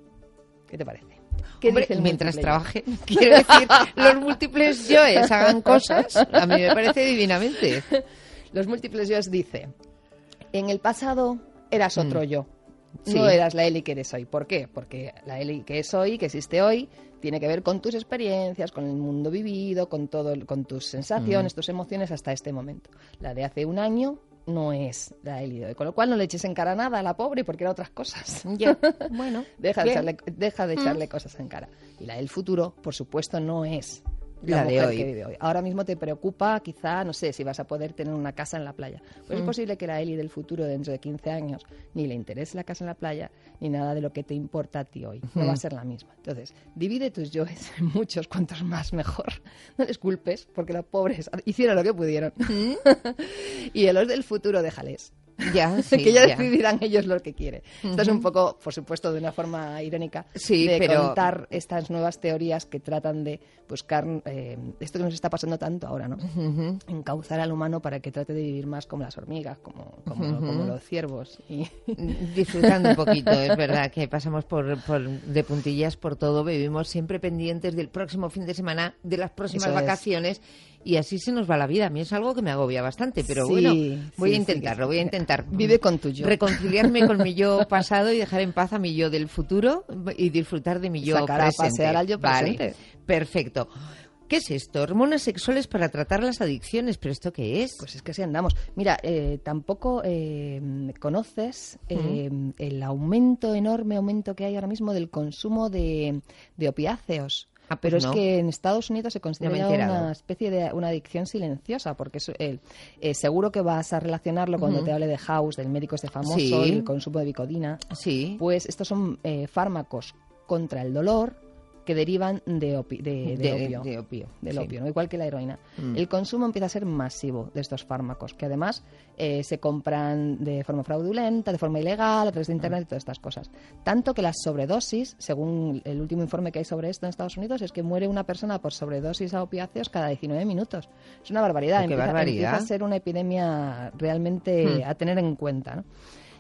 ¿Qué te parece? ¿Qué Hombre, dice el mientras múltiple trabaje, yo? Quiero decir, los múltiples yoes hagan cosas, a mí me parece divinamente. Los múltiples yoes dice, en el pasado eras otro mm. yo, sí. no eras la Eli que eres hoy. ¿Por qué? Porque la Eli que es hoy, que existe hoy, tiene que ver con tus experiencias, con el mundo vivido, con todo, con tus sensaciones, mm. tus emociones hasta este momento. La de hace un año no es la Eli de hoy, con lo cual no le eches en cara nada a la pobre porque era otras cosas. Ya, bueno, deja, de echarle, deja de echarle mm. cosas en cara. Y la del futuro, por supuesto, no es la, la mujer de hoy. que vive hoy. Ahora mismo te preocupa, quizá, no sé, si vas a poder tener una casa en la playa. Pues mm. es posible que la Eli del futuro, dentro de quince años, ni le interese la casa en la playa, ni nada de lo que te importa a ti hoy. No mm. va a ser la misma. Entonces, divide tus yoes en muchos, cuantos más mejor. No les culpes, porque los pobres hicieron lo que pudieron. ¿Mm? Y a los del futuro déjales. Ya, sí, que ya, ya decidirán ellos lo que quieren. Uh-huh. Esto es un poco, por supuesto, de una forma irónica, sí, de pero... contar estas nuevas teorías que tratan de buscar eh, esto que nos está pasando tanto ahora, ¿no? Uh-huh. Encauzar al humano para que trate de vivir más como las hormigas, como, como, uh-huh. como los ciervos. Y... disfrutando un poquito, es verdad que pasamos por, por de puntillas por todo, vivimos siempre pendientes del próximo fin de semana, de las próximas Eso vacaciones. Es. Y así se nos va la vida. A mí es algo que me agobia bastante, pero sí, bueno, voy sí, a intentarlo, sí, voy a intentar. Vive con tu yo. Reconciliarme con mi yo pasado y dejar en paz a mi yo del futuro y disfrutar de mi yo Sacar presente. a pasear al yo presente. Vale, perfecto. ¿Qué es esto? Hormonas sexuales para tratar las adicciones. ¿Pero esto qué es? Pues es que así andamos. Mira, eh, tampoco eh, conoces eh, uh-huh. el aumento, enorme aumento que hay ahora mismo del consumo de, de opiáceos. Ah, pues pero no. es que en Estados Unidos se considera no una especie de una adicción silenciosa, porque es, eh, eh, seguro que vas a relacionarlo cuando uh-huh. te hable de House, del médico este famoso, sí. y el consumo de Vicodina. Sí. Pues estos son eh, fármacos contra el dolor que derivan de, opi- de, de, de opio, de opio, del sí. opio, ¿no? Igual que la heroína. Mm. El consumo empieza a ser masivo de estos fármacos, que además eh, se compran de forma fraudulenta, de forma ilegal, a través de Internet y todas estas cosas. Tanto que las sobredosis, según el último informe que hay sobre esto en Estados Unidos, es que muere una persona por sobredosis a opiáceos cada diecinueve minutos. Es una barbaridad. ¡Qué empieza, barbaridad! Empieza a ser una epidemia realmente mm. a tener en cuenta, ¿no?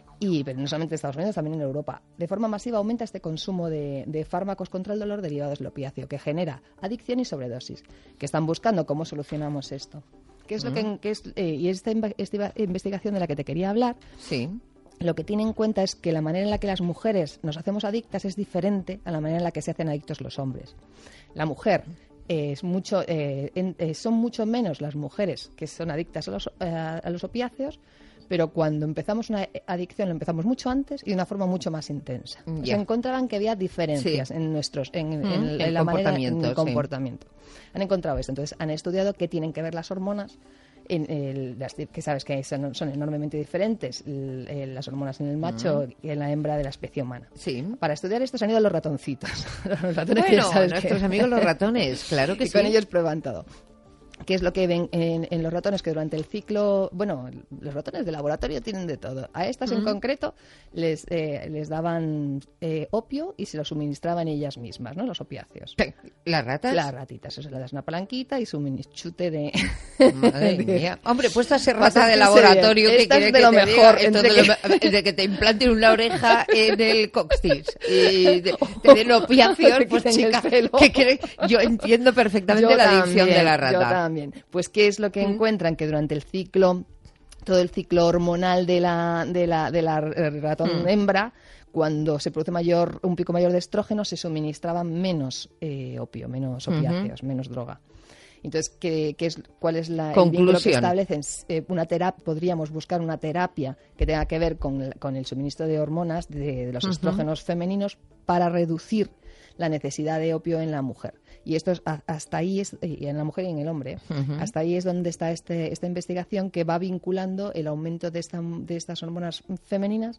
Y pero no solamente en Estados Unidos, también en Europa. De forma masiva aumenta este consumo de, de fármacos contra el dolor derivados del opiáceo, que genera adicción y sobredosis, que están buscando cómo solucionamos esto. ¿Qué es lo que, que es, eh, y esta, esta investigación de la que te quería hablar, sí. lo que tiene en cuenta es que la manera en la que las mujeres nos hacemos adictas es diferente a la manera en la que se hacen adictos los hombres. La mujer eh, es mucho, eh, en, eh, son mucho menos las mujeres que son adictas a los, eh, a los opiáceos, pero cuando empezamos una adicción lo empezamos mucho antes y de una forma mucho más intensa. Ya. Se encontraban que había diferencias sí. en nuestros en, en, mm, en, el en la manera en el sí. comportamiento. Han encontrado esto, entonces han estudiado qué tienen que ver las hormonas. En el, las, que sabes que son, son enormemente diferentes el, el, las hormonas en el macho mm. y en la hembra de la especie humana. Sí. Para estudiar esto se han ido los ratoncitos. los ratones bueno, que nuestros que... amigos los ratones, claro que y sí. con ellos prueban todo. ¿Qué es lo que ven en, en los ratones? Que durante el ciclo, bueno, los ratones de laboratorio tienen de todo. A estas mm. en concreto les, eh, les daban eh, opio y se lo suministraban ellas mismas, ¿no? Los opiáceos. ¿Las ratas? Las ratitas. Eso le das una palanquita y su chute de... Madre mía. Hombre, puesto a ser rata de laboratorio, que quiere de que lo te mejor, diga, entre que... De, de que te implanten una oreja en el coxis y de, te den opiáceos, pues chica, ¿qué quiere? Yo entiendo perfectamente yo la también, adicción de la rata. Yo también. Pues ¿qué es lo que mm. encuentran? Que durante el ciclo, todo el ciclo hormonal de la, de la, de la ratón mm. hembra, cuando se produce mayor, un pico mayor de estrógeno, se suministraba menos eh, opio, menos opiáceos, uh-huh. menos droga. Entonces, ¿qué, qué es, ¿cuál es la, el vínculo que establecen? Eh, una terapia, podríamos buscar una terapia que tenga que ver con, con el suministro de hormonas, de, de los uh-huh. estrógenos femeninos, para reducir la necesidad de opio en la mujer. Y esto es, hasta ahí es, y en la mujer y en el hombre, uh-huh. hasta ahí es donde está este, esta investigación que va vinculando el aumento de, esta, de estas hormonas femeninas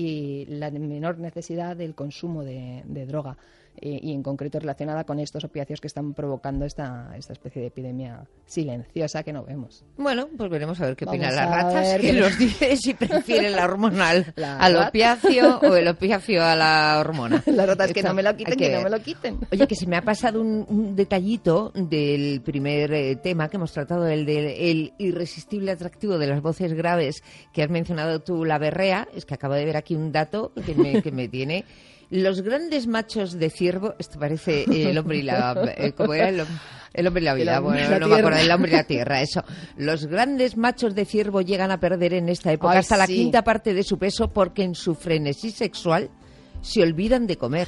y la menor necesidad del consumo de, de droga. Eh, y en concreto relacionada con estos opiáceos que están provocando esta, esta especie de epidemia silenciosa que no vemos. Bueno, pues veremos a ver qué opinan Vamos las ratas, ver que qué- nos dice si prefieren la hormonal La al rat- opiáceo o el opiáceo a la hormona. Las ratas que Esto no me lo hay quiten, que que no ver. me lo quiten. Oye, que se me ha pasado un, un detallito del primer eh, tema que hemos tratado, el del el irresistible atractivo de las voces graves que has mencionado tú, la berrea. Es que acabo de ver aquí un dato que me, que me tiene... Los grandes machos de ciervo, esto parece eh, el hombre y la... Eh, ¿Cómo era? El, hom- el hombre y la vida, El hombre y bueno, la no me acuerdo, tierra. el hombre y la tierra, eso. Los grandes machos de ciervo llegan a perder en esta época Ay, hasta la sí. quinta parte de su peso porque en su frenesí sexual se olvidan de comer.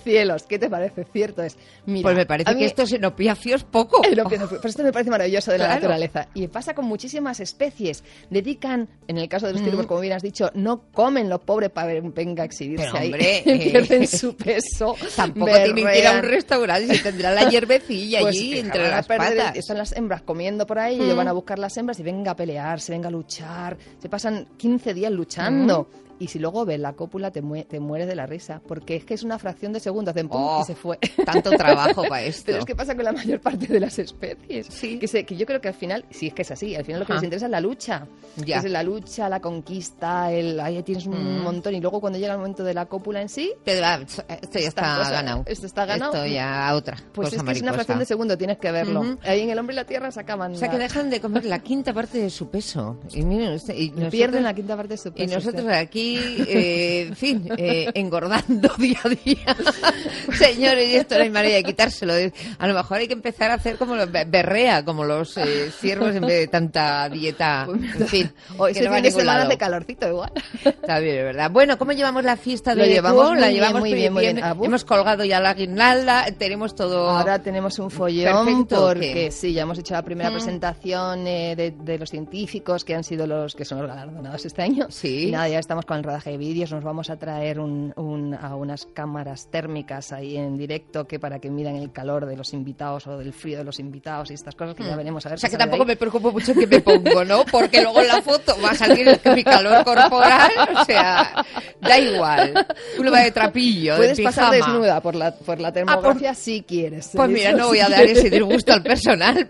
cielos, ¿qué te parece? Cierto es. Mira, pues me parece mí, que estos enopiafios poco. Pero esto me parece maravilloso de la claro. naturaleza. Y pasa con muchísimas especies. Dedican, en el caso de los ciervos, mm. como bien has dicho, no comen lo pobre para venga a exhibirse pero, ahí. Hombre, pierden su peso. Tampoco tienen que ir a un restaurante y se tendrá la hierbecilla pues, allí entre las perder, patas. Están las hembras comiendo por ahí mm. y ellos van a buscar las hembras y venga a pelearse, venga a luchar. Se pasan quince días luchando. Mm. Y si luego ves la cópula, te, mu te mueres de la risa. Porque es que es una fracción de segundo. Hacen pum oh, y se fue. Tanto trabajo para esto. Pero es que pasa con la mayor parte de las especies. Sí. Que, se, que yo creo que al final, sí es que es así, al final lo que Ajá. les interesa es la lucha. Ya. Es la lucha, la conquista, el ahí tienes un mm. montón. Y luego cuando llega el momento de la cópula en sí... Te da, esto ya está cosa, ganado. Esto está ganado. Esto ya otra Pues cosa es que mariposa. es una fracción de segundo, tienes que verlo. Uh-huh. Ahí en El hombre y la tierra se acaban. O sea, la... que dejan de comer la quinta parte de su peso. Y miren usted, y nosotros, pierden la quinta parte de su peso. Y nosotros usted. aquí... Eh, en fin, eh, engordando día a día. Señores, y esto no hay manera de quitárselo. A lo mejor hay que empezar a hacer como los berrea, como los eh, ciervos, en vez de tanta dieta. En fin, o ese no fin de semana hace calorcito igual. Está bien, es verdad. Bueno, ¿cómo llevamos la fiesta de Lo llevamos Cuo? La llevamos muy bien, muy bien. bien. Hemos colgado ya la guirnalda, tenemos todo. Ahora tenemos un follón perfecto, porque ¿qué? sí, ya hemos hecho la primera mm. presentación eh, de, de los científicos que han sido los que son los galardonados este año. Sí. Y nada, ya estamos con el rodaje de vídeos, nos vamos a traer un, un, a unas cámaras térmicas ahí en directo que para que midan el calor de los invitados o del frío de los invitados y estas cosas que mm. ya veremos a ver. O sea que tampoco me preocupo mucho que me pongo, ¿no? Porque luego en la foto va a salir mi calor corporal, o sea, da igual. Uno va de trapillo, puedes de pasar desnuda por la, por la termografía ah, por... si quieres. Pues mira, no voy a dar ese disgusto al personal.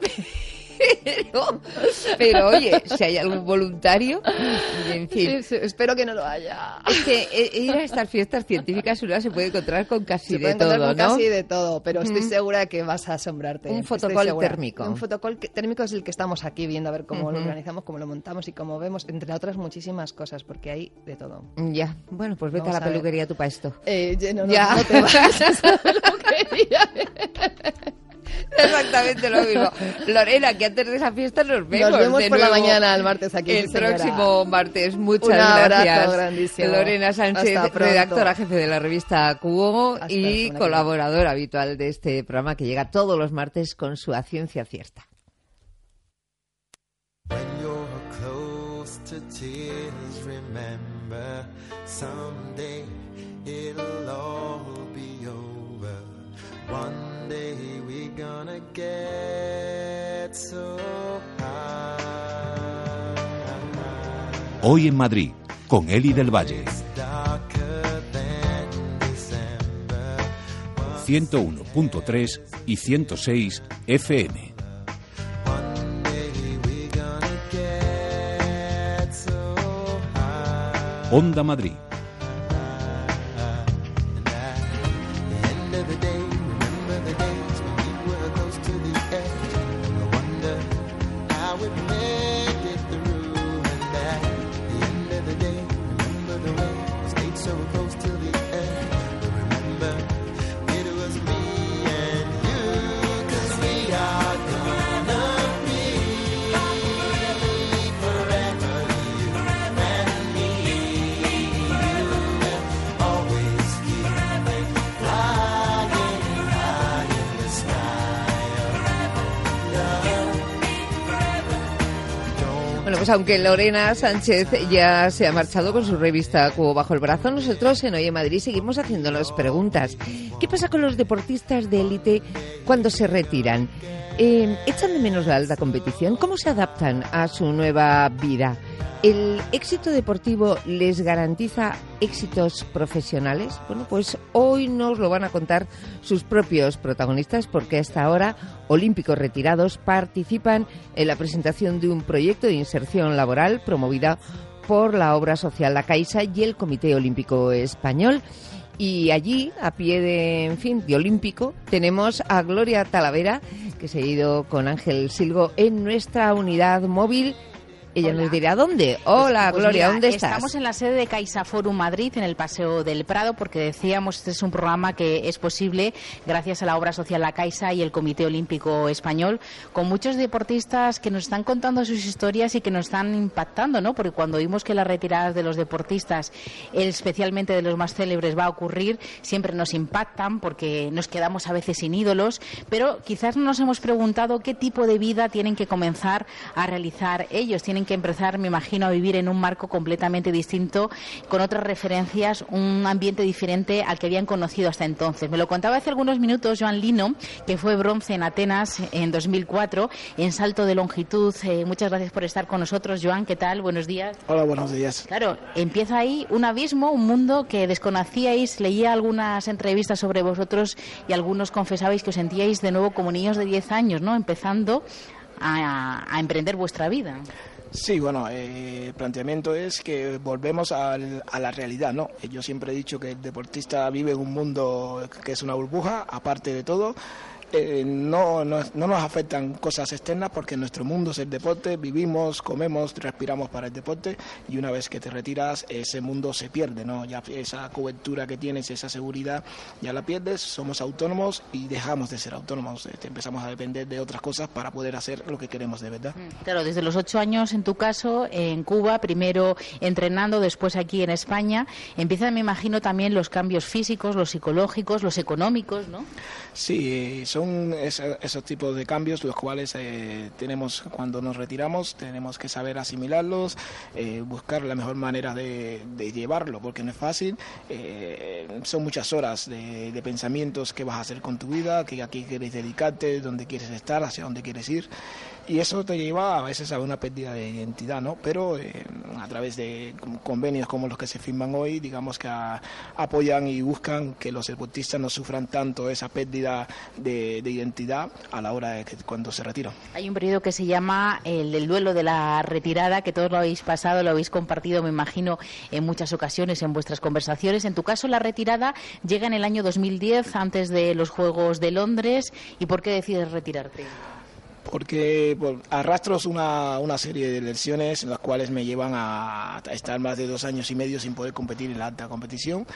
Pero, pero oye, si hay algún voluntario, en fin. Sí, sí, espero que no lo haya. Es que ir a estas fiestas científicas una se puede encontrar con casi se de puede todo, con ¿no? casi de todo, pero estoy mm. segura de que vas a asombrarte. Un fotocall térmico. Un fotocall térmico es el que estamos aquí viendo, a ver cómo uh-huh. lo organizamos, cómo lo montamos y cómo vemos, entre otras muchísimas cosas, porque hay de todo. Ya, bueno, pues vete Vamos a la a peluquería tú para esto. Eh, no, no, ya. no te vayas a la peluquería. Exactamente lo mismo. Lorena, que antes de esa fiesta nos vemos. Nos vemos de por nuevo la mañana el martes aquí. El sí, próximo martes. Muchas Un abrazo gracias. grandísimo. Lorena Sánchez, redactora jefe de la revista Cuo y colaboradora habitual de este programa que llega todos los martes con su A Ciencia Cierta. One day we're gonna get so high. Hoy en Madrid, con Eli del Valle. ciento uno punto tres y ciento seis F M. Onda Madrid. Bueno, pues aunque Lorena Sánchez ya se ha marchado con su revista Cuo bajo el brazo, nosotros en Hoy en Madrid seguimos haciéndonos preguntas. ¿Qué pasa con los deportistas de élite cuando se retiran? Eh, ¿Echan de menos la alta competición? ¿Cómo se adaptan a su nueva vida? ¿El éxito deportivo les garantiza éxitos profesionales? Bueno, pues hoy nos lo van a contar sus propios protagonistas, porque hasta ahora olímpicos retirados participan en la presentación de un proyecto de inserción laboral promovida por la obra social La Caixa y el Comité Olímpico Español. Y allí, a pie de, en fin, de olímpico, tenemos a Gloria Talavera, que se ha ido con Ángel Silgo en nuestra unidad móvil. ella nos dirá dónde. Hola, pues, pues Gloria, mira, ¿dónde estás? Estamos en la sede de CaixaForum Madrid, en el Paseo del Prado, porque decíamos, este es un programa que es posible gracias a la obra social La Caixa y el Comité Olímpico Español, con muchos deportistas que nos están contando sus historias y que nos están impactando, ¿no? Porque cuando oímos que las retiradas de los deportistas, especialmente de los más célebres, va a ocurrir, siempre nos impactan porque nos quedamos a veces sin ídolos, pero quizás no nos hemos preguntado qué tipo de vida tienen que comenzar a realizar ellos. Tienen que empezar, me imagino, a vivir en un marco completamente distinto, con otras referencias, un ambiente diferente al que habían conocido hasta entonces. Me lo contaba hace algunos minutos Joan Lino, que fue bronce en Atenas en dos mil cuatro, en salto de longitud. Eh, muchas gracias por estar con nosotros, Joan. ¿Qué tal? Buenos días. Hola, buenos días. Claro, empieza ahí un abismo, un mundo que desconocíais. Leía algunas entrevistas sobre vosotros y algunos confesabais que os sentíais de nuevo como niños de diez años, ¿no? Empezando a, a emprender vuestra vida. Sí, bueno, eh, el planteamiento es que volvemos al, a la realidad, ¿no? Yo siempre he dicho que el deportista vive en un mundo que es una burbuja, aparte de todo. Eh, no, no, no nos afectan cosas externas porque nuestro mundo es el deporte, vivimos, comemos, respiramos para el deporte, y una vez que te retiras ese mundo se pierde, ¿no? Ya esa cobertura que tienes, esa seguridad ya la pierdes, somos autónomos y dejamos de ser autónomos, este, empezamos a depender de otras cosas para poder hacer lo que queremos de verdad. Claro, desde los ocho años en tu caso, en Cuba, primero entrenando, después aquí en España, empiezan, me imagino, también los cambios físicos, los psicológicos, los económicos, ¿no? Sí, son esos, esos tipos de cambios los cuales eh, tenemos cuando nos retiramos, tenemos que saber asimilarlos, eh, buscar la mejor manera de, de llevarlo, porque no es fácil, eh, son muchas horas de, de pensamientos que vas a hacer con tu vida, que a qué quieres dedicarte, dónde quieres estar, hacia dónde quieres ir. Y eso te lleva a veces a una pérdida de identidad, ¿no? Pero eh, a través de convenios como los que se firman hoy, digamos que a, apoyan y buscan que los deportistas no sufran tanto esa pérdida de, de identidad a la hora de que cuando se retiran. Hay un periodo que se llama el, el duelo de la retirada, que todos lo habéis pasado, lo habéis compartido, me imagino, en muchas ocasiones en vuestras conversaciones. En tu caso, la retirada llega en el año dos mil diez, antes de los Juegos de Londres. ¿Y por qué decides retirarte? Porque pues, arrastro una, una serie de lesiones en las cuales me llevan a, a estar más de dos años y medio sin poder competir en la alta competición.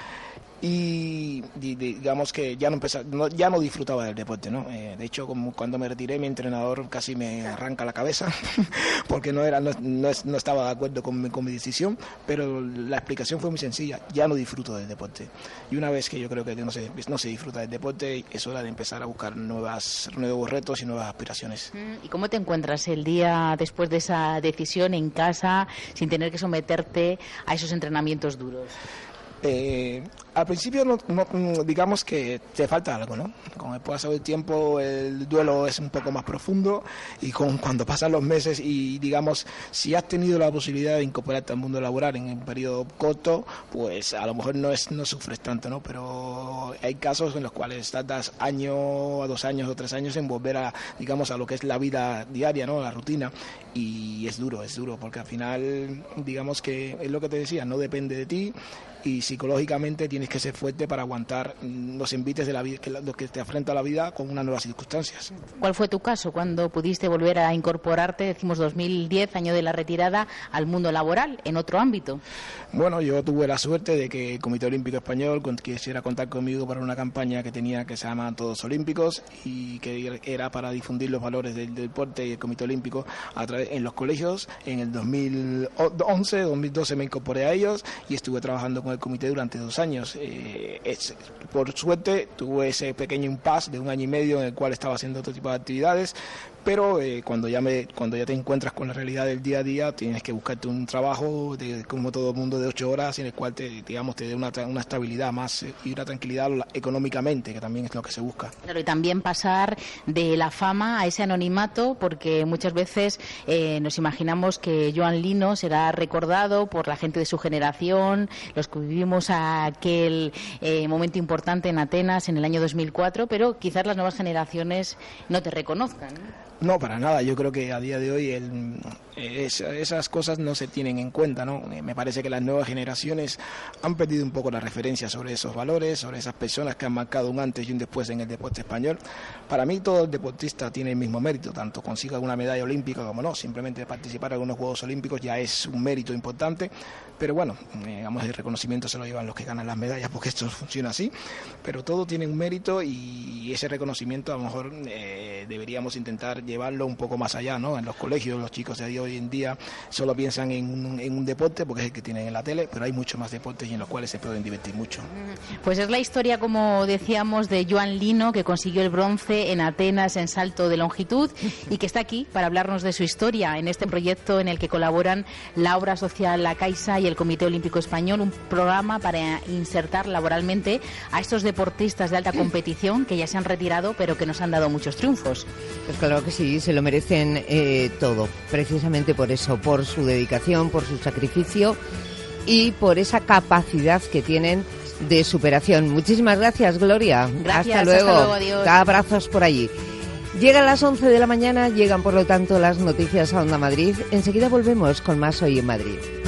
Y digamos que ya no, empezaba, no ya no disfrutaba del deporte, ¿no? Eh, de hecho, como cuando me retiré, mi entrenador casi me arranca la cabeza porque no era no, no, no estaba de acuerdo con mi, con mi decisión, pero la explicación fue muy sencilla: ya no disfruto del deporte. Y una vez que yo creo que no se, no se disfruta del deporte, es hora de empezar a buscar nuevas, nuevos retos y nuevas aspiraciones. ¿Y cómo te encuentras el día después de esa decisión en casa, sin tener que someterte a esos entrenamientos duros? Eh, al principio no, no, digamos que te falta algo, ¿no? Con el paso del tiempo el duelo es un poco más profundo, y con, cuando pasan los meses y digamos si has tenido la posibilidad de incorporarte al mundo laboral en un periodo corto, pues a lo mejor no es no sufres tanto, ¿no? Pero hay casos en los cuales tardas año a dos años o tres años en volver a, digamos, a lo que es la vida diaria, ¿no? La rutina, y es duro, es duro porque al final, digamos que es lo que te decía, no depende de ti, y psicológicamente tienes que ser fuerte para aguantar los envites de la vida, que, lo que te afrenta a la vida con unas nuevas circunstancias. ¿Cuál fue tu caso cuando pudiste volver a incorporarte, decimos dos mil diez, año de la retirada, al mundo laboral, en otro ámbito? Bueno, yo tuve la suerte de que el Comité Olímpico Español quisiera contar conmigo para una campaña que tenía que se llama Todos Olímpicos, y que era para difundir los valores del deporte y el Comité Olímpico a través, en los colegios. En el dos mil once, dos mil doce me incorporé a ellos y estuve trabajando con el comité durante dos años. Eh, es, por suerte tuve ese pequeño impasse de un año y medio en el cual estaba haciendo otro tipo de actividades, pero eh, cuando ya me cuando ya te encuentras con la realidad del día a día, tienes que buscarte un trabajo de, como todo el mundo, de ocho horas, en el cual te digamos te dé una, una estabilidad más y una tranquilidad económicamente, que también es lo que se busca. Claro, y también pasar de la fama a ese anonimato, porque muchas veces eh, nos imaginamos que Joan Lino será recordado por la gente de su generación, los que vivimos aquel eh, momento importante en Atenas en el año dos mil cuatro, pero quizás las nuevas generaciones no te reconozcan, ¿no? No, para nada. Yo creo que a día de hoy el, es, esas cosas no se tienen en cuenta, ¿no? Me parece que las nuevas generaciones han perdido un poco la referencia sobre esos valores, sobre esas personas que han marcado un antes y un después en el deporte español. Para mí todo el deportista tiene el mismo mérito, tanto consiga alguna medalla olímpica como no. Simplemente participar en algunos Juegos Olímpicos ya es un mérito importante, pero bueno, digamos, el reconocimiento se lo llevan los que ganan las medallas, porque esto funciona así, pero todo tiene un mérito y ese reconocimiento a lo mejor eh, deberíamos intentar llevarlo un poco más allá, ¿no? En los colegios los chicos de hoy en día solo piensan en un, en un deporte porque es el que tienen en la tele, pero hay muchos más deportes y en los cuales se pueden divertir mucho. Pues es la historia, como decíamos, de Joan Lino, que consiguió el bronce en Atenas en salto de longitud y que está aquí para hablarnos de su historia en este proyecto en el que colaboran la obra social La Caixa y el Comité Olímpico Español, un programa para insertar laboralmente a estos deportistas de alta competición que ya se han retirado pero que nos han dado muchos triunfos. Pues claro que sí, se lo merecen eh, todo, precisamente por eso, por su dedicación, por su sacrificio y por esa capacidad que tienen de superación. Muchísimas gracias, Gloria. Gracias, hasta luego. Hasta luego, adiós. Abrazos por allí. Llegan las once de la mañana, llegan por lo tanto las noticias a Onda Madrid. Enseguida volvemos con más Hoy en Madrid.